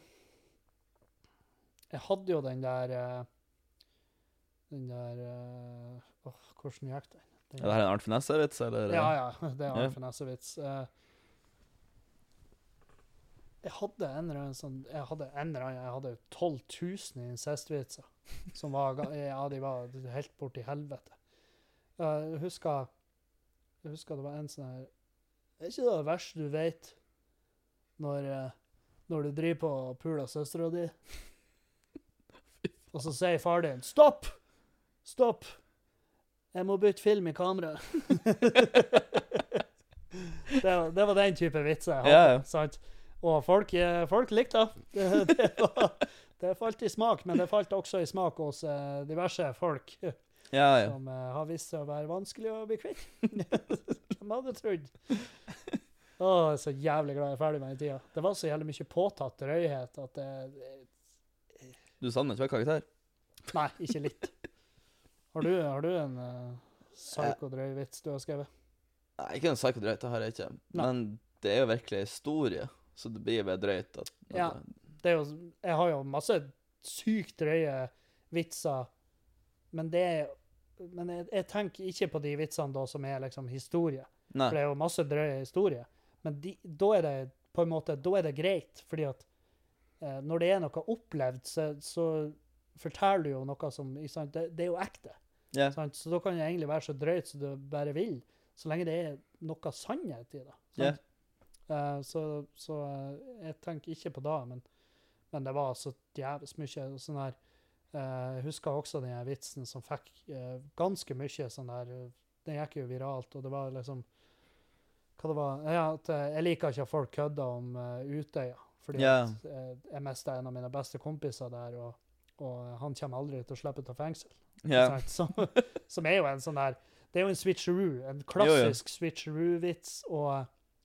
jeg hadde jo den der eh, Den der eh, åh, hvordan gikk den? den Er det her en Arnt Finesse-vits, eller? Ja, ja. Det er Ja. en finessevits. Eh, jeg hadde en eller annen sånn Jeg hadde en eller annen Jeg hadde tolv tusen incestvitser. Som var ga- Ja, de var helt borti helvete. Eh, Jeg husker Jeg husker det var en sånn her Er ikke det det verste du vet når, eh, når du driver på og puler søstera di? Og så sier far din 'Stopp! Stopp! Jeg må bytte film i kameraet'. det, var, det var den type vitser jeg hadde. Ja, ja. Sant? Og folk, eh, folk likte det. Det, var, det falt i smak, men det falt også i smak hos eh, diverse folk. Ja, ja. som eh, har vist seg å være vanskelig å bli kvitt. Hvem hadde trodd? Å, jeg er så jævlig glad jeg er ferdig med den tida. Det var så jævlig mye påtatt drøyhet at det... det Du savner ikke karakter? nei, ikke litt. Har du, har du en uh, psyko-drøy vits du har skrevet? Nei, ikke en psykodrøyt, det har jeg ikke. Nei. Men det er jo virkelig historie, så det blir bare drøyt. At, at Ja. Det er jo, jeg har jo masse sykt drøye vitser, men det er men jeg, jeg tenker ikke på de vitsene da som er liksom historie. Nei. For det er jo masse drøye historier. Men de, da er det på en måte, da er det greit, fordi at eh, når det er noe opplevd, så, så forteller du jo noe som, ikke sant, det, det er jo ekte. Ja. Sant? Så da kan det egentlig være så drøyt som du bare vil, så lenge det er noe sannhet i det. Ja. Sant? Eh, så så eh, jeg tenker ikke på det, men, men det var så jævlig mye sånn her. Uh, jeg husker også den her vitsen som fikk uh, ganske mye sånn der, uh, den gikk jo viralt, og det var liksom, hva det var, ja, at uh, jeg liker ikke at folk kødder om uh, Utøya, fordi Ja. at, uh, jeg mistet en av mine beste kompiser der, og, og han kommer aldri til å slippe ut av fengsel. Ja. Sant? Som, som er jo en sånn der, det er jo en switcheroo, en klassisk switcheroo-vits, og,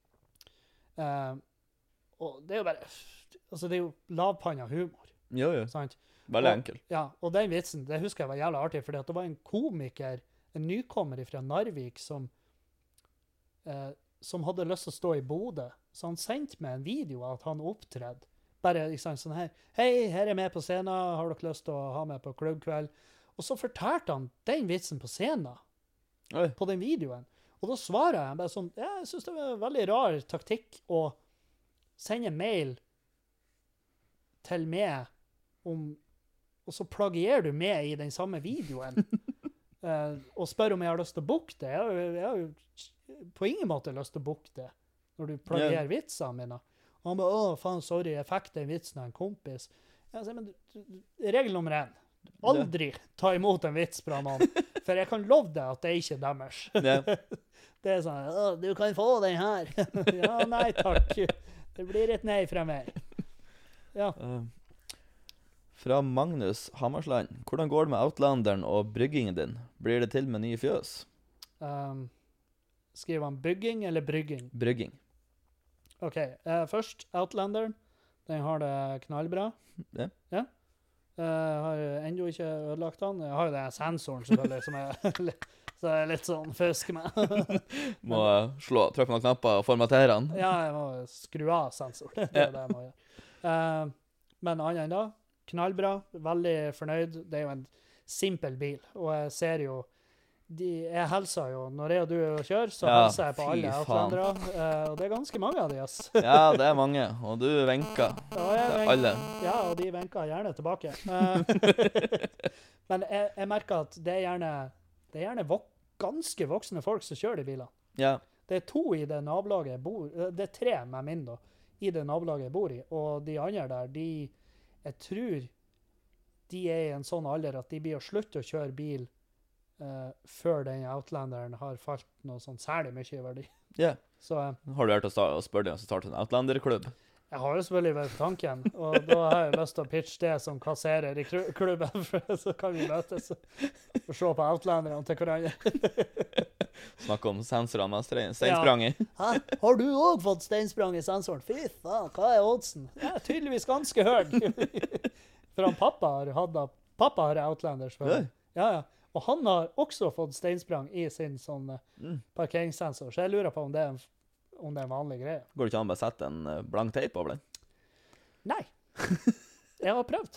uh, og det er jo bare, altså det er jo lavpanna humor, Jo, jo. sant? Veldig Og- enkel. Ja, og den vitsen, det husker jeg var jævlig artig, fordi at det var en komiker, en nykommer fra Narvik, som, eh, som hadde lyst til å stå i Bodø. Så han sendte meg en video av at han opptredde. Bare liksom sånn her, hei, her er jeg med på scenen, har dere lyst til å ha meg på klubbkveld? Og så fortalte han den vitsen på scenen, Oi. på den videoen. Og da svarer jeg bare sånn, ja, jeg synes det var en veldig rar taktikk å sende mail til meg om, og så plagierer du med i den samme videoen, eh, og spør om jeg har lyst til å booke det. Jeg har, jo- jeg har jo på ingen måte lyst til å booke det, når du plagierer vitsene mine. Og han bare, å faen, sorry, jeg fikk den vitsen av en kompis. Jeg sier, men du, du, regel nummer en, aldri ta imot en vits fra noen, for jeg kan love deg at det er ikke deres. Ja. Det er sånn, å, du kan få den her. Ja, nei takk. Det blir et nei fra meg. Ja. Eh, fra Magnus Hammarsland. Hvordan går det med Outlanderen og bryggingen din? Blir det til med nye fjøs? Um, skriver han bygging eller brygging? Brygging. Ok, eh, først Outlanderen. Den har det knallbra. Ja. Ja. Eh, har jo ennå ikke ødelagt den. Jeg har jo den sensoren selvfølgelig, som er litt, så er litt sånn fusk med. Må eh, slå, trykke på noen knapper og formatere den. Ja, jeg må skru av sensoren. Det er det jeg må gjøre. Eh, men annet enn da, knallbra, veldig fornøyd. Det er jo en simpel bil, og jeg ser jo, de, jeg helser jo, når jeg og du er og kjører, så Ja, helser jeg på fy alle faen. Outlandere, eh, og det er ganske mange av de, ass. Ja, det er mange, og du venker. Ja, jeg Det er venker- alle. Ja, og de venker gjerne tilbake. Eh, men jeg, jeg merker at det er gjerne, det er gjerne vok ganske voksne folk som kjører de bilene. Ja. Det er to i det nabolaget jeg bor, eh, det er tre med min da, i det nabolaget jeg bor i, og de andre der, de, jeg tror de er i en sånn alder at de blir å slutte å kjøre bil eh, før den Outlanderen har falt noe sånn særlig mye i verdi. Ja. Så eh, Har du hørt å sta- å spørre dem om å starte en Outlander-klubb? jeg har jo selvfølgelig vært tanken, og da har jeg lyst til å pitche det som kasserer i kru- klubben, for så kan vi møtes og, og se på Outlanderne til hverandre. Snakke om sensorene med stein- steinsprang i. Hæ? Har du også fått steinsprang i sensoren? Fy faen, hva er oddsen? Ja, tydeligvis ganske høy. For han pappa har hatt da, pappa har Outlanders før. Oi. Ja, ja. Og han har også fått steinsprang i sin sånn eh, Mm. parkeringssensor, så jeg lurer på om det er en, om det er en vanlig greie. Går det ikke an å bare sette en eh, blank teip over den? Nei. Jeg har prøvd.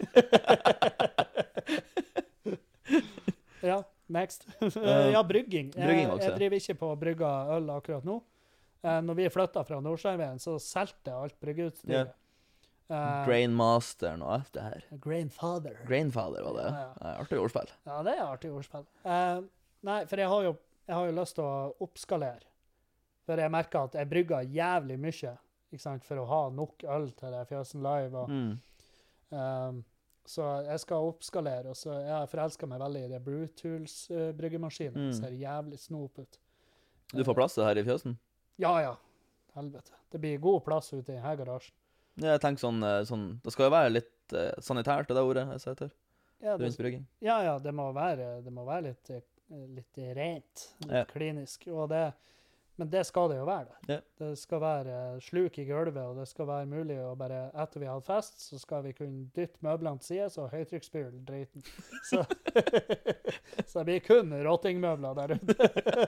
Ja, next. Ja, brygging. brygging Jeg, også. jeg driver ikke på å brygge øl akkurat nå. Eh, når vi flyttet fra Nordsteinveien, så solgte jeg alt bryggeutstyret. Eh, Grainmasteren og alt det her. Grainfather. Grainfather var det. Ja, ja. Ja, artig ordspill. Ja, det er artig ordspill. Eh, nei, for jeg har, jo, jeg har jo lyst til å oppskalere. For jeg merker at jeg brygger jævlig mye, ikke sant, for å ha nok øl til det Fjøsen Live. Og, Mm. um, så jeg skal oppskalere, og så jeg forelsker meg veldig i det Brewtools uh, bryggemaskinen. Mm. Det ser jævlig snop ut. Du får plass til det her i fjøsen? Ja, ja. Helvete. Det blir god plass ute i denne garasjen. Ja, jeg tenker sånn, eh, sånn Det skal jo være litt eh, sanitært, det er det ordet jeg ser etter. Ja, det, rundt brygging. ja, ja, det må være, det må være litt, eh, litt rent, litt Ja. klinisk. Og det, men det skal det jo være der. Ja. Det skal være sluk i gulvet, og det skal være mulig å bare, etter vi har hatt fest, så skal vi kunne dytte møblene til side, så høytrykksspyl driten. Så, så det blir kun rottingmøbler der ute.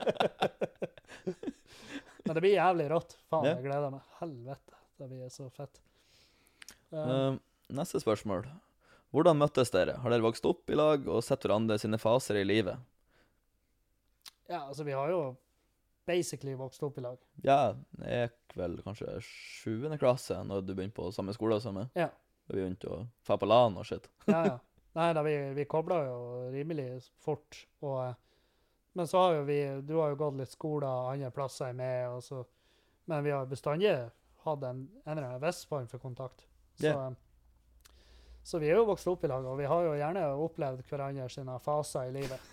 Men det blir jævlig rått. Faen, Ja. jeg gleder meg. Helvete, det blir så fett. Um, Uh, neste spørsmål. Hvordan møttes dere? Har dere vokst opp i lag og sett hverandre sine faser i livet? ja, altså, vi har jo basically vokst opp i lag. Ja, jeg gikk vel kanskje sjuende klasse når du begynte på samme skole som meg. Ja. Da vi begynte å få på LAN og shit. Ja, ja. Nei, da, vi, vi kobla jo rimelig fort. Og, eh, men så har jo vi Du har jo gått litt skoler andre plasser med, og så, men vi har bestandig hatt en, en eller annen viss form for kontakt. Så, Ja. eh, så vi er jo vokst opp i lag, og vi har jo gjerne opplevd hverandre sine faser i livet.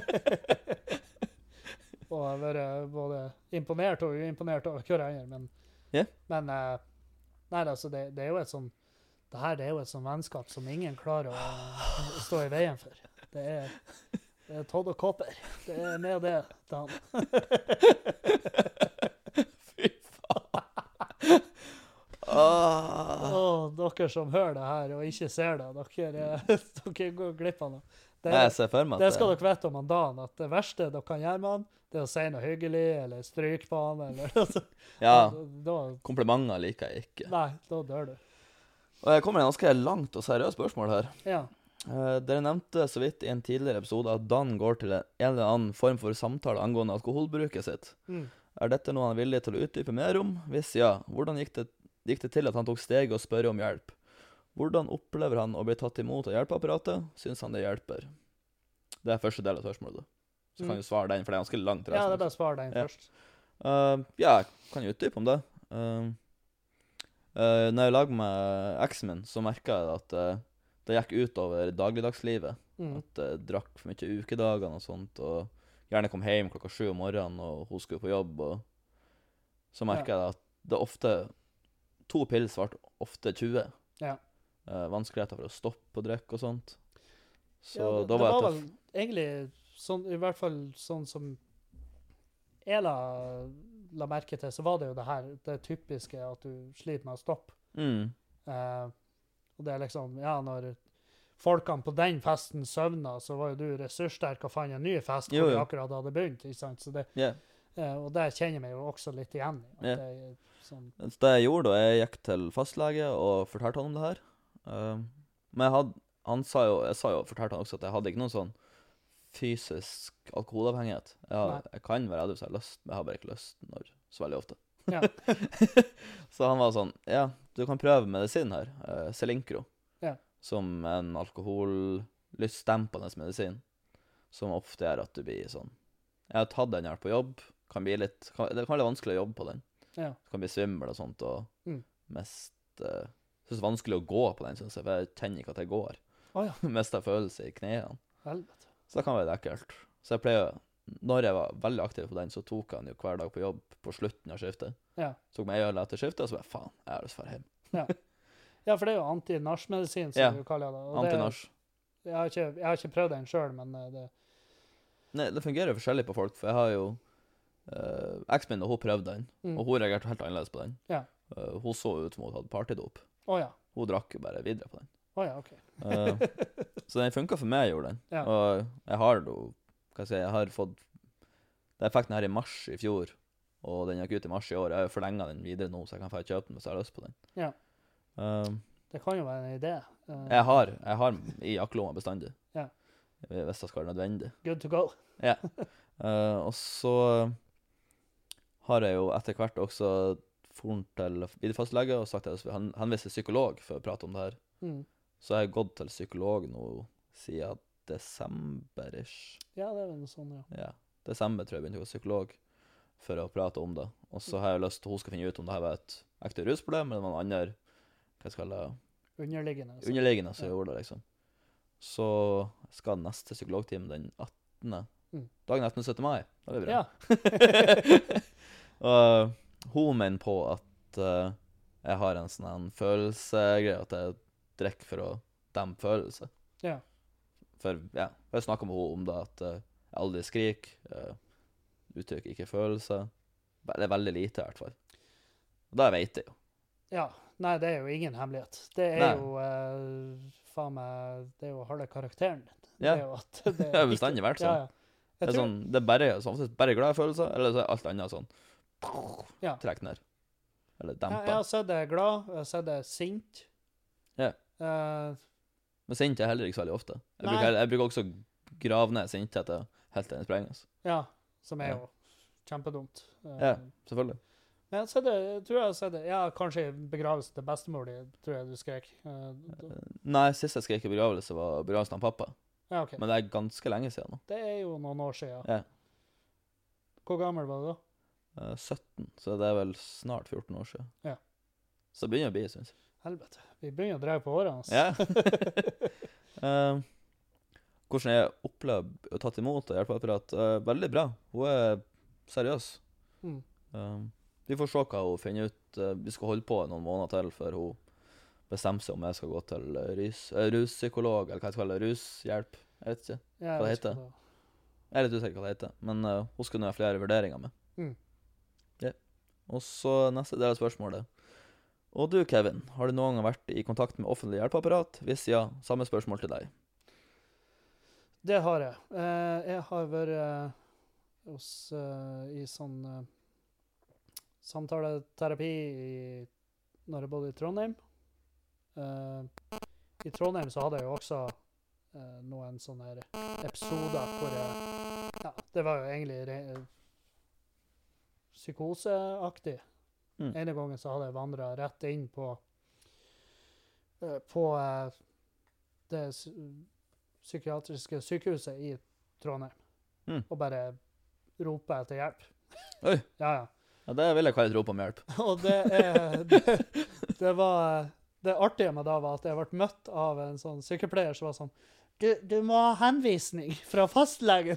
Og har vært både imponert og uimponert over hverandre, men, Ja. men eh, nei, altså, det, det er jo et sånn det her det er jo et sånt vennskap som ingen klarer å, å stå i veien for. Det er, det er Todd og Kopper. Det er med det, Dan. Fy faen. Ah. Og dere som hører det her og ikke ser det, dere, eh, dere går glipp av noe. Det, Jeg ser for meg det at skal dere vite om han Dan, at det verste dere kan gjøre med han, det er å si noe hyggelig, eller stryke på han, eller altså, Ja, da, komplimenter liker jeg ikke. nei, da dør du. Og jeg kommer med en ganske langt og seriøst spørsmål her. Ja. Eh, dere nevnte så vidt i en tidligere episode at Dan går til en eller annen form for samtale angående alkoholbruket sitt. Mm. Er dette noe han er villig til å utdype mer om? Hvis ja, hvordan gikk det, gikk det til at han tok steget og spørre om hjelp? Hvordan opplever han å bli tatt imot av hjelpeapparatet? Syns han det hjelper? Det er første del av spørsmålet. Da. Så kan Mm. du svare den, for det er ganske langt. Ja, det resten. er bare å svare den Ja. først. Uh, ja, jeg kan jo utdype om det. Uh, uh, når jeg laget med eksen min, så merket jeg at uh, det gikk ut over dagligdagslivet. Mm. At jeg drakk for mye ukedagene og sånt, og gjerne kom hjem klokka sju om morgenen, og hun skulle på jobb, og så merket jeg at det ofte, to pils ble ofte tjue. Ja. Uh, vanskeligheter for å stoppe å drikke og sånt. Så Ja, det, da det var var jeg vel tøff. egentlig sånn, i hvert fall sånn som jeg la, la merke til, så var det jo det her, det typiske at du sliter med å stoppe. Mm. Eh, og det er liksom, ja, når folkene på den festen søvna, så var jo du ressurssterk og fant en ny fest Jo, hvor du jo. akkurat hadde begynt, ikke sant? Så det, Yeah. eh, og der kjenner jeg meg jo også litt igjen i. At Ja. det er sånn, Så det jeg gjorde da, jeg gikk til fastlege og fortalte han om det her. Um, men jeg hadde, han sa jo, jeg sa jo, fortalte han også at jeg hadde ikke noen sånn fysisk alkoholavhengighet. Jeg, har, Nei. jeg kan være redd hvis jeg har lyst, men jeg har bare ikke lyst når, så veldig ofte. ja, Så han var sånn, ja, du kan prøve medisin her, uh, Selincro, Ja. som en alkohollystdempende medisin, som ofte gjør at du blir sånn. Jeg har tatt den her på jobb, kan bli litt, kan, det kan være vanskelig å jobbe på den. ja, Du kan bli svimmel og sånt, og Mm. mest uh, synes det er vanskelig å gå på den, synes jeg, for jeg kjenner ikke at jeg går. Å ja. Mest av følelse i knærne. helvete. Så det kan være ekkelt. Så jeg pleier, når jeg var veldig aktiv på den, så tok jeg den jo hver dag på jobb på slutten av skiftet. Ja. Tok meg øl etter skiftet, og så bare, faen, jeg har lyst til å dra hjem. Ja. ja, for det er jo antinasjmedisin, som Ja, du kaller det. og det. Antinasj. Jeg har ikke, jeg har ikke prøvd den selv, men eh, det, Nei, det fungerer forskjellig på folk, for jeg har jo uh, eksen min, og hun prøvde den, Mm. og hun reagerte helt annerledes på den. Ja. Uh, hun så ut som hun hadde partydop. å ja, Hun drakk jo bare videre på den. å ja, ok. Uh, så den funka for meg, gjorde den. Ja. Og jeg har jo, hva skal jeg si, jeg har fått, jeg fikk den her i mars i fjor, og den gikk ut i mars i år. Jeg har jo forlenget den videre nå, så jeg kan få kjøpe den hvis jeg har lyst på den. Ja. Um, Det kan jo være en idé. Eh, jeg har, jeg har i jakkelomma bestandig. Ja. Hvis det skal være nødvendig. Good to go. Ja. Uh, og så har jeg jo etter hvert også foran til videofastlege og sagt at jeg skal hen- henvise til psykolog for å prate om det her. Mm. Så jeg har gått til psykolog nå siden desember-ish. Ja, det er vel noe sånn, ja. Ja, desember tror jeg begynte å gå til psykolog for å prate om det. Og så har jeg lyst til at hun skal finne ut om det her var et ekte rusproblem, eller noen andre, hva skal jeg kalle det, Underliggende. så- underliggende som Ja. gjorde det, liksom. Så skal neste psykologtime den attende Mm. Dagen etter syttende mai. Det blir bra. Ja. Og hun mener på at eh, jeg har en sånn en følelsegreie, at jeg drikker for å dempe følelse. Ja. for ja, jeg snakket med henne om det, at uh, jeg aldri skriker, uh, uttrykker ikke følelser. Det er veldig lite, i hvert fall. Og det vet jeg jo. Ja. Nei, det er jo ingen hemmelighet. Det er Nei. jo uh, faen meg, det er jo halve karakteren din. Det Ja. er jo at det Det har bestandig vært sånn. Ja, ja. Jeg Det er, tror, sånn, det er bare, som oftest bare glade følelser, eller så er alt annet sånn Ja. trekk ned. Eller jeg, jeg dempa. har sett det glad, jeg har sett det sint. Ja. Eh, Men sint er heller ikke så veldig ofte. Jeg Nei. bruker, jeg bruker også grave ned sintheten helt til den sprenges. ja, som er Ja. jo kjempedumt. Eh, Ja, selvfølgelig. Men jeg har sett det, jeg tror jeg har sett det, ja, kanskje i begravelse til bestemor di, tror jeg du skrek. Eh, da- Nei, sist jeg skrek i begravelse var begravelsen av pappa. ja, ok. Men det er ganske lenge siden nå. Det er jo noen år siden. Ja. Hvor gammel var du da? Eh, sytten, så det er vel snart fjorten år siden. Ja. Så det begynner å bli, synes jeg. Helvete. Vi begynner å dreie på årene. Altså. Ja. Eh, hvordan jeg opplevd og tatt imot av hjelpeapparat? Eh, veldig bra. Hun er seriøs. Mm. Eh, vi får se hva hun finner ut. Eh, vi skal holde på noen måneder til før hun bestemmer seg om jeg skal gå til eh, rus, eh, ruspsykolog, eller hva jeg skal kalle det, rushjelp. Jeg vet ikke. Ja, Hva det jeg vet heter? ikke Jeg er litt usikker hva det heter, men eh, hun skal nå ha flere vurderinger med. Mm. Ja. Og så neste del av spørsmålet. Og du, Kevin, har du noen gang vært i kontakt med offentlig hjelpeapparat? Hvis ja, samme spørsmål til deg. Det har jeg. Eh, jeg har vært eh, hos, eh, i sånn eh, samtaleterapi i, når jeg bodde i Trondheim. Eh, I Trondheim så hadde jeg jo også eh, noen sånne her episoder hvor jeg, ja, det var jo egentlig re, psykoseaktig. Mm. Ene gangen så hadde jeg vandret rett inn på eh, på eh, det psy- psykiatriske sykehuset i Trondheim. Mm. Og bare rope etter hjelp. Oi. Ja, ja. Ja, det vil jeg kalle et rop om hjelp. Og det er det, det var det artige med da var at jeg ble møtt av en sånn sykepleier som var sånn Du, du må ha henvisning fra fastlegen.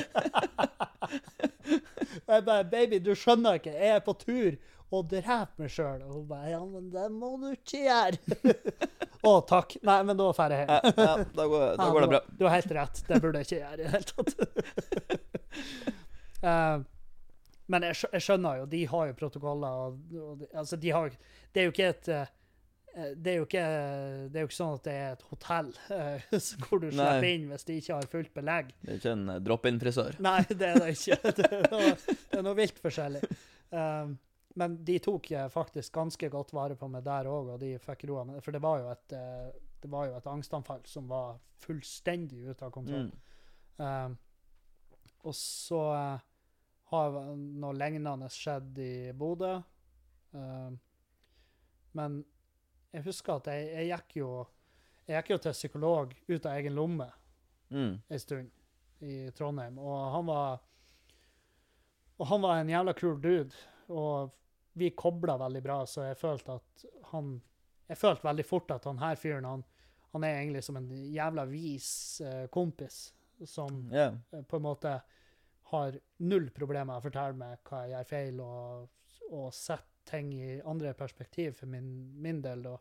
Og jeg bare Baby, du skjønner ikke. Jeg er på tur og dreper meg sjøl. Og hun bare Ja, men det må du ikke gjøre. Å, takk. Nei, men da drar jeg hjem. Ja, ja, da går, da Ja, går det du, bra. Du har helt rett. Det burde jeg ikke gjøre i det hele tatt. Eh, men jeg, skjø- jeg skjønner jo, de har jo protokoller. Og, og, de- altså, de har, jo- det er jo ikke et eh, det er, jo ikke, det er jo ikke sånn at det er et hotell eh, hvor du slipper Nei. inn hvis de ikke har fullt belegg. Det er ikke en eh, drop-in-frisør. Nei, det er det ikke. Det er noe, det er noe vilt forskjellig. Um, men de tok eh, faktisk ganske godt vare på meg der òg, og de fikk roa meg. For det var jo et, eh, det var jo et angstanfall som var fullstendig ute av kontroll. Mm. Um, og så eh, har noe lignende skjedd i Bodø. Um, men jeg husker at jeg, jeg gikk jo jeg gikk jo til psykolog ut av egen lomme Mm. en stund i Trondheim, og han var og han var en jævla kul dude, og vi koblet veldig bra, så jeg følte at han jeg følte veldig fort at han her fyren, han, han er egentlig som en jævla vis eh, kompis, som Ja. eh, på en måte har null problemer med å fortelle meg hva jeg gjør feil, og, og sette ting i andre perspektiv for min, min del. Og,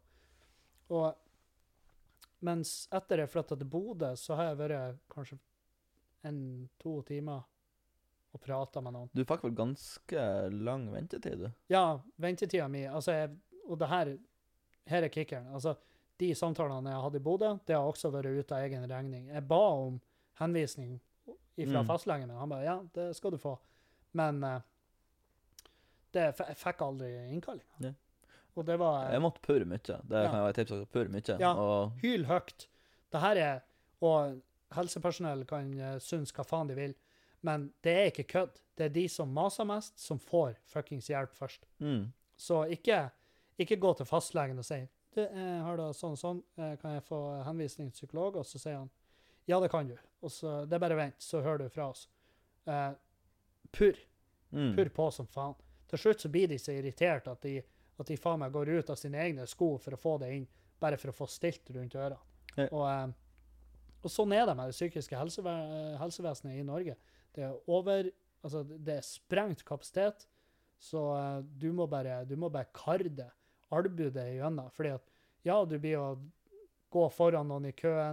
og mens etter jeg flyttet til Bodø, så har jeg vært kanskje en, to timer og pratet med noen. Du fikk vel ganske lang ventetid, du? Ja, ventetiden min, altså jeg, og det her, her er kickeren. Altså, de samtalene jeg hadde i Bodø, det har også vært ute av egen regning. Jeg ba om henvisning fra Mm. fastlegen min. Han bare, ja, det skal du få. Men eh, det, f- jeg fikk aldri innkalling. Ja. Og det var Jeg måtte purre mye. Det Ja. kan være et tips også. Purre mye. Ja. Og hyl høyt. Det her er, og helsepersonell kan uh, synes hva faen de vil, men det er ikke kødd. Det er de som maser mest, som får fuckings hjelp først. mm. Så ikke, ikke gå til fastlegen og si, du, jeg har da sånn og sånn, eh, kan jeg få henvisning til psykolog? Og så sier han, ja, det kan du. Og så, det er bare vent, så hører du fra oss. Eh, purr. Mm. Purr på som faen. Til slutt så blir de så irritert at de, at de faen meg går ut av sine egne sko for å få det inn, bare for å få stilt rundt ørene. Ja. Og, eh, og sånn er det med det psykiske helseve helsevesenet i Norge. Det er over, altså det er sprengt kapasitet, så eh, du må bare, du må bare karre det, albu det igjennom, fordi at, ja, du blir å gå foran noen i køen,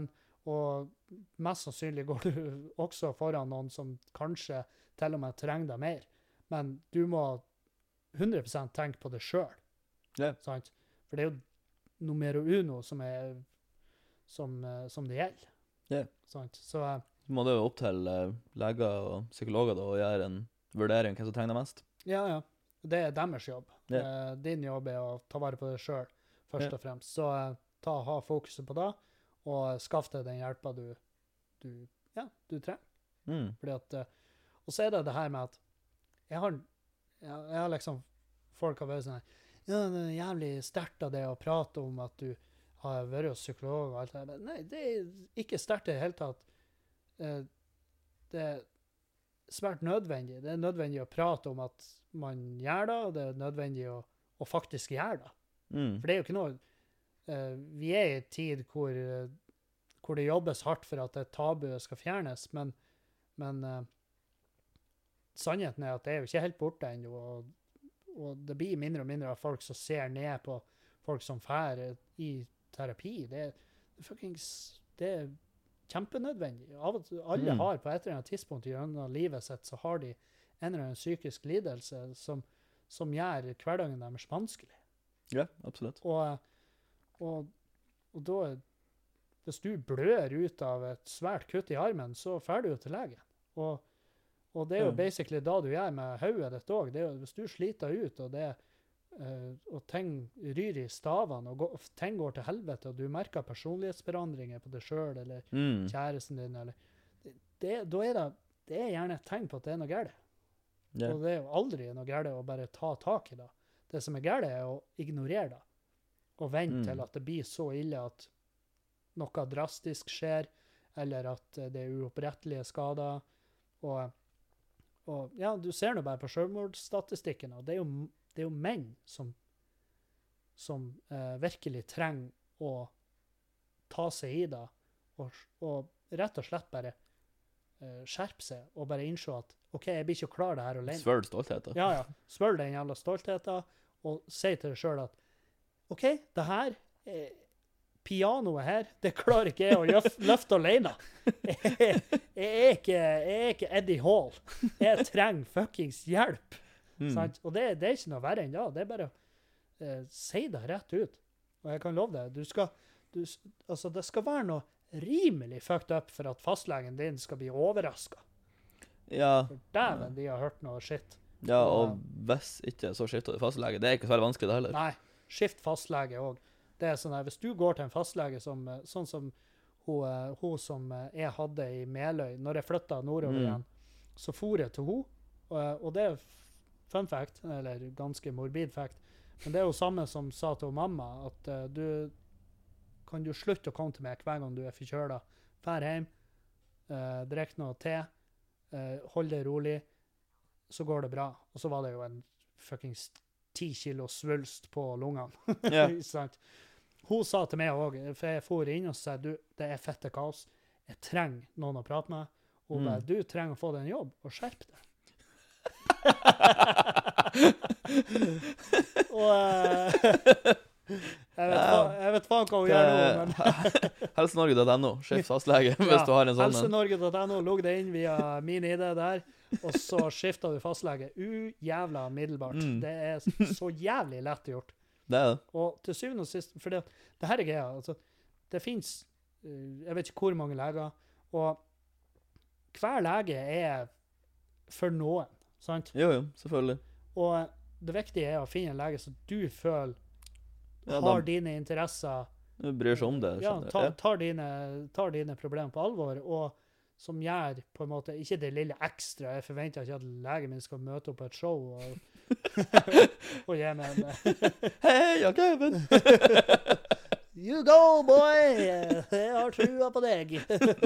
og mest sannsynlig går du også foran noen som kanskje til og med trenger deg mer. Men du må hundre prosent tenke på det selv. Ja. Sant? For det er jo numero uno som, er, som, eh, som det gjelder. Ja. Sant? Så eh, Så må det jo opp til eh, leger og psykologer da, å gjøre en vurdering hvem som trenger det mest. ja, ja. Det er deres jobb. Ja. Eh, din jobb er å ta vare på deg selv, først Ja. og fremst. Så eh, ta, ha fokuset på det, og skaff deg den hjelpa du, du, ja, du trenger. Mm. Fordi at, eh, og så er det det her med at jeg har, jeg, jeg har liksom, folk har vært sånn her, ja, det er jævlig sterkt av det å prate om at du har vært hos psykolog og alt det der. Nei, det er ikke sterkt i det hele tatt. Eh, det er svært nødvendig. Det er nødvendig å prate om at man gjør det, og det er nødvendig å, å faktisk gjøre det. Mm. For det er jo ikke noe, eh, vi er i en tid hvor, eh, hvor det jobbes hardt for at det tabuet skal fjernes, men, men eh, sannheten er at det er jo ikke helt borte ennå, og, og det blir mindre og mindre av folk som ser ned på folk som fær i terapi. Det, er- det, er fuckings, det er kjempenødvendig. Av og til, alle Mm. har på et eller annet tidspunkt gjennom livet sitt, så har de en eller annen psykisk lidelse som, som gjør hverdagen deres vanskelig. Ja, absolutt. Og, og, og da, hvis du blør ut av et svært kutt i armen, så fer du jo til legen. Og, og det er jo Ja. basically da du gjør med hodet ditt òg. Hvis du sliter ut, og, det, eh, og ting ryr i stavene, og går, ting går til helvete, og du merker personlighetsforandringer på deg sjøl eller Mm. kjæresten din, eller, det, det, da er det, det er gjerne et tegn på at det er noe galt. Ja. Og det er jo aldri noe galt å bare ta tak i det. Det som er galt, er å ignorere det. Og vente Mm. til at det blir så ille at noe drastisk skjer, eller at eh, det er uopprettelige skader. Og, og ja, du ser nå bare på selvmordsstatistikken, og det er jo, det er jo menn som, som eh, virkelig trenger å ta seg i det, og, og rett og slett bare eh, skjerpe seg, og bare innse at OK, jeg blir ikke å klare det her alene. Svøl stolthet, da. Ja, ja. Svøl den jævla stoltheten, og si til deg sjøl at OK, det her eh, pianoet her, det klarer ikke jeg å løf, løfte alene. Jeg, jeg, er ikke, jeg er ikke Eddie Hall. Jeg trenger fuckings hjelp. Mm. Sant? Og det, det er ikke noe verre enn det. Det er bare å eh, si det rett ut. Og jeg kan love deg, du skal, du, s- altså det skal være noe rimelig fucked up for at fastlegen din skal bli overrasket. Ja, For dæven, de har hørt noe shit. ja, og hvis ikke, så skifter du fastlege. Det er ikke så veldig vanskelig det heller. Nei, skift fastlege òg. Det er sånn her, hvis du går til en fastlege som, eh, sånn som hun, eh, hun som eh, jeg hadde i Meløy, når jeg flytta nordover Mm. igjen, så for jeg til hun, og, og det er f- fun fact, eller ganske morbid fact, men det er jo samme som sa til hun mamma, at eh, du kan du slutte å komme til meg hver gang du er forkjøla. Fær hjem, uh, drikk noe te, eh, hold deg rolig, så går det bra. Og så var det jo en fuckings ti kilo svulst på lungene. Ja. Ikke sant? Hun sa til meg òg, for jeg for inn og sa du, det er fette kaos. Jeg trenger noen å prate med. Og hun Mm. bare, du trenger å få deg en jobb, og skjerp deg. og eh, jeg, vet, fa- jeg vet faen hva hun gjør nå, men helsenorge punktum no. Skift fastlege hvis du har en sånn en. helsenorge punktum no, logg deg inn via min I D der, og så skifter du fastlege. Ujævla middelbart. Mm. Det er så jævlig lett gjort. Det er det. Og til syvende og sist, for det, det her er greia, altså, det finnes, eh, jeg vet ikke hvor mange leger, og hver lege er for noen, sant? Jo, jo, selvfølgelig. Og det viktige er å finne en lege som du føler Ja, har de dine interesser, de bryr seg om det. ja, skjønner du. tar, tar, dine, tar dine problemer på alvor, og som gjør på en måte, ikke det lille ekstra, jeg forventer ikke at legen min skal møte opp på et show og, og gi meg en Hei, ja, Kevin! You go, boy! Jeg har trua på deg.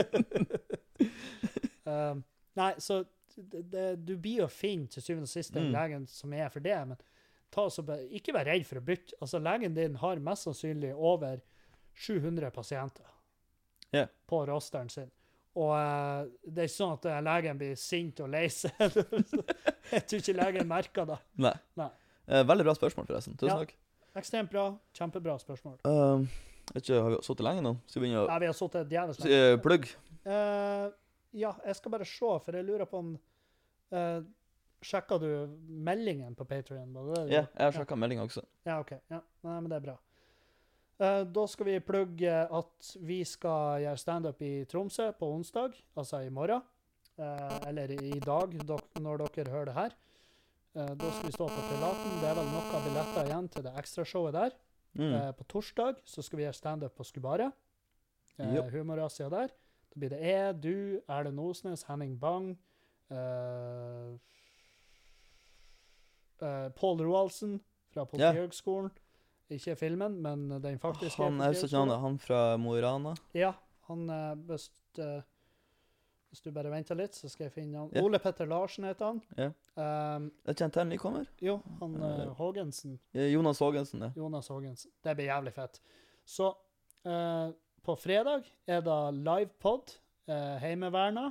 um, nei, så det, det, du blir å finne til syvende og sist den Mm. legen som er for det, men ta så bare, ikke vær redd for å bytte. Altså, legen din har mest sannsynlig over sju hundre pasienter Ja. på rosteren sin. Og eh, det er ikke sånn at eh, legen blir sint og lei seg. Jeg tror ikke legen merker det. Nei. Nei. Eh, veldig bra spørsmål, forresten. Tusen Ja. takk. Ekstremt bra. Kjempebra spørsmål. Um, Vet ikke, har vi sittet lenge nå? Skal vi begynne å... Ja, vi har sittet et jævlig Si, eh, plugg? Uh, ja, jeg skal bare se, for jeg lurer på om... Uh, sjekket du meldingen på Patreon? Var det det? Ja, jeg har sjekket ja. meldingen også. Ja, ok. Ja, nei, men det er bra. Uh, da skal vi plugge at vi skal gjøre stand-up i Tromsø på onsdag, altså i morgen. Uh, eller i dag, dok- når dere hører det her. Uh, da skal vi stå på Pilaten. Det er vel noen billetter igjen til det ekstra showet der. Mm. Uh, på torsdag så skal vi gjøre stand-up på Skubare. Uh, yep. Humorrazzia der. Da blir det jeg, du, Erlend Osnes, Henning Bang, uh, uh, Pål Roaldsen fra Politihøgskolen. Yeah. Ikke filmen, men den faktiske han er så kjent, han fra Mo i Rana. Ja, han er uh, best... Uh, Hvis du bare venter litt, så skal jeg finne han. Yeah. Ole Petter Larsen heter han. Ja. Um, jeg kjente han nykommer. Jo, han uh, Hågensen. Ja, Jonas Hågensen, ja. Jonas Hågensen. Det blir jævlig fett. Så uh, på fredag er det livepod, uh, Heimeverna.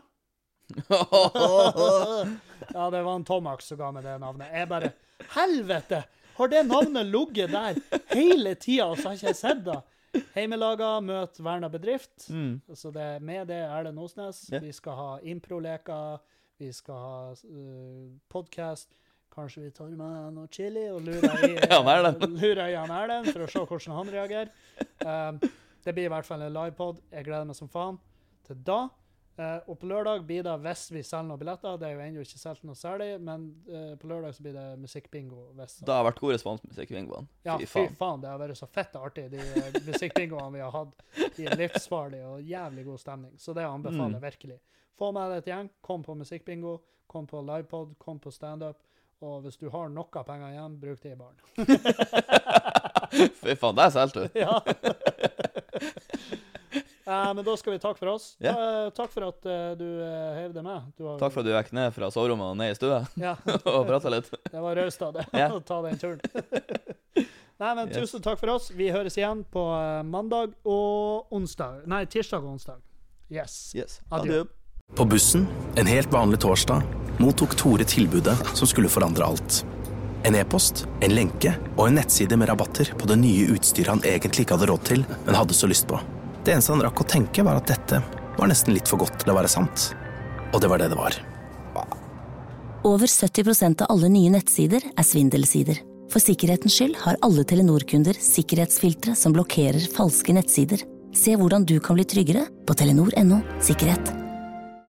Ja, det var en Tomax som ga meg det navnet. Jeg bare, helvete! Har det navnet ligget der hele tiden, og så har ikke jeg sett det? Heimelaga, møt Verna bedrift. Mm. Så det, med det er det Osnes. Yeah. Vi skal ha impro-leker, vi skal ha uh, podcast. Kanskje vi tar med noe chili og lurer i, ja, lurer i han Erlend for å se hvordan han reagerer. Um, det blir i hvert fall en livepod. Jeg gleder meg som faen til da. Uh, og på lørdag blir det, hvis vi selger noen billetter, det er jo ennå ikke selgt noe særlig, men uh, på lørdag så blir det musikkbingo. Det har vært god respons på musikkbingoen. Ja, fy faen. faen, det har vært så fett artig, de uh, musikkbingoene vi har hatt. De er livsfarlige og jævlig god stemning, så det anbefaler jeg mm. virkelig. Få med deg et gjeng, kom på musikkbingo, kom på livepod, kom på stand-up, og hvis du har noe penger igjen, bruk det i baren. Fy faen, det er selv du. Ja. Uh, men da skal vi takke for oss. Yeah. Uh, takk for at uh, du uh, hev det med. Du har... Takk for at du gikk ned fra soverommet og ned i stua. Ja. Og pratet litt. Det var raust av det, yeah. Å ta den turen. Nei, men yes. Tusen takk for oss. Vi høres igjen på uh, mandag og onsdag. Nei, tirsdag og onsdag. Yes. Yes. Adjø. På bussen, en helt vanlig torsdag, mottok Tore tilbudet som skulle forandre alt. En e-post, en lenke og en nettside med rabatter på det nye utstyret han egentlig ikke hadde råd til, men hadde så lyst på. Det eneste han rakk å tenke var at dette var nesten litt for godt til å være sant. Og det var det det var. Over sytti prosent av alle nye nettsider er svindelsider. For sikkerhetens skyld har alle Telenor-kunder sikkerhetsfiltre som blokkerer falske nettsider. Se hvordan du kan bli tryggere på telenor punktum no sikkerhet.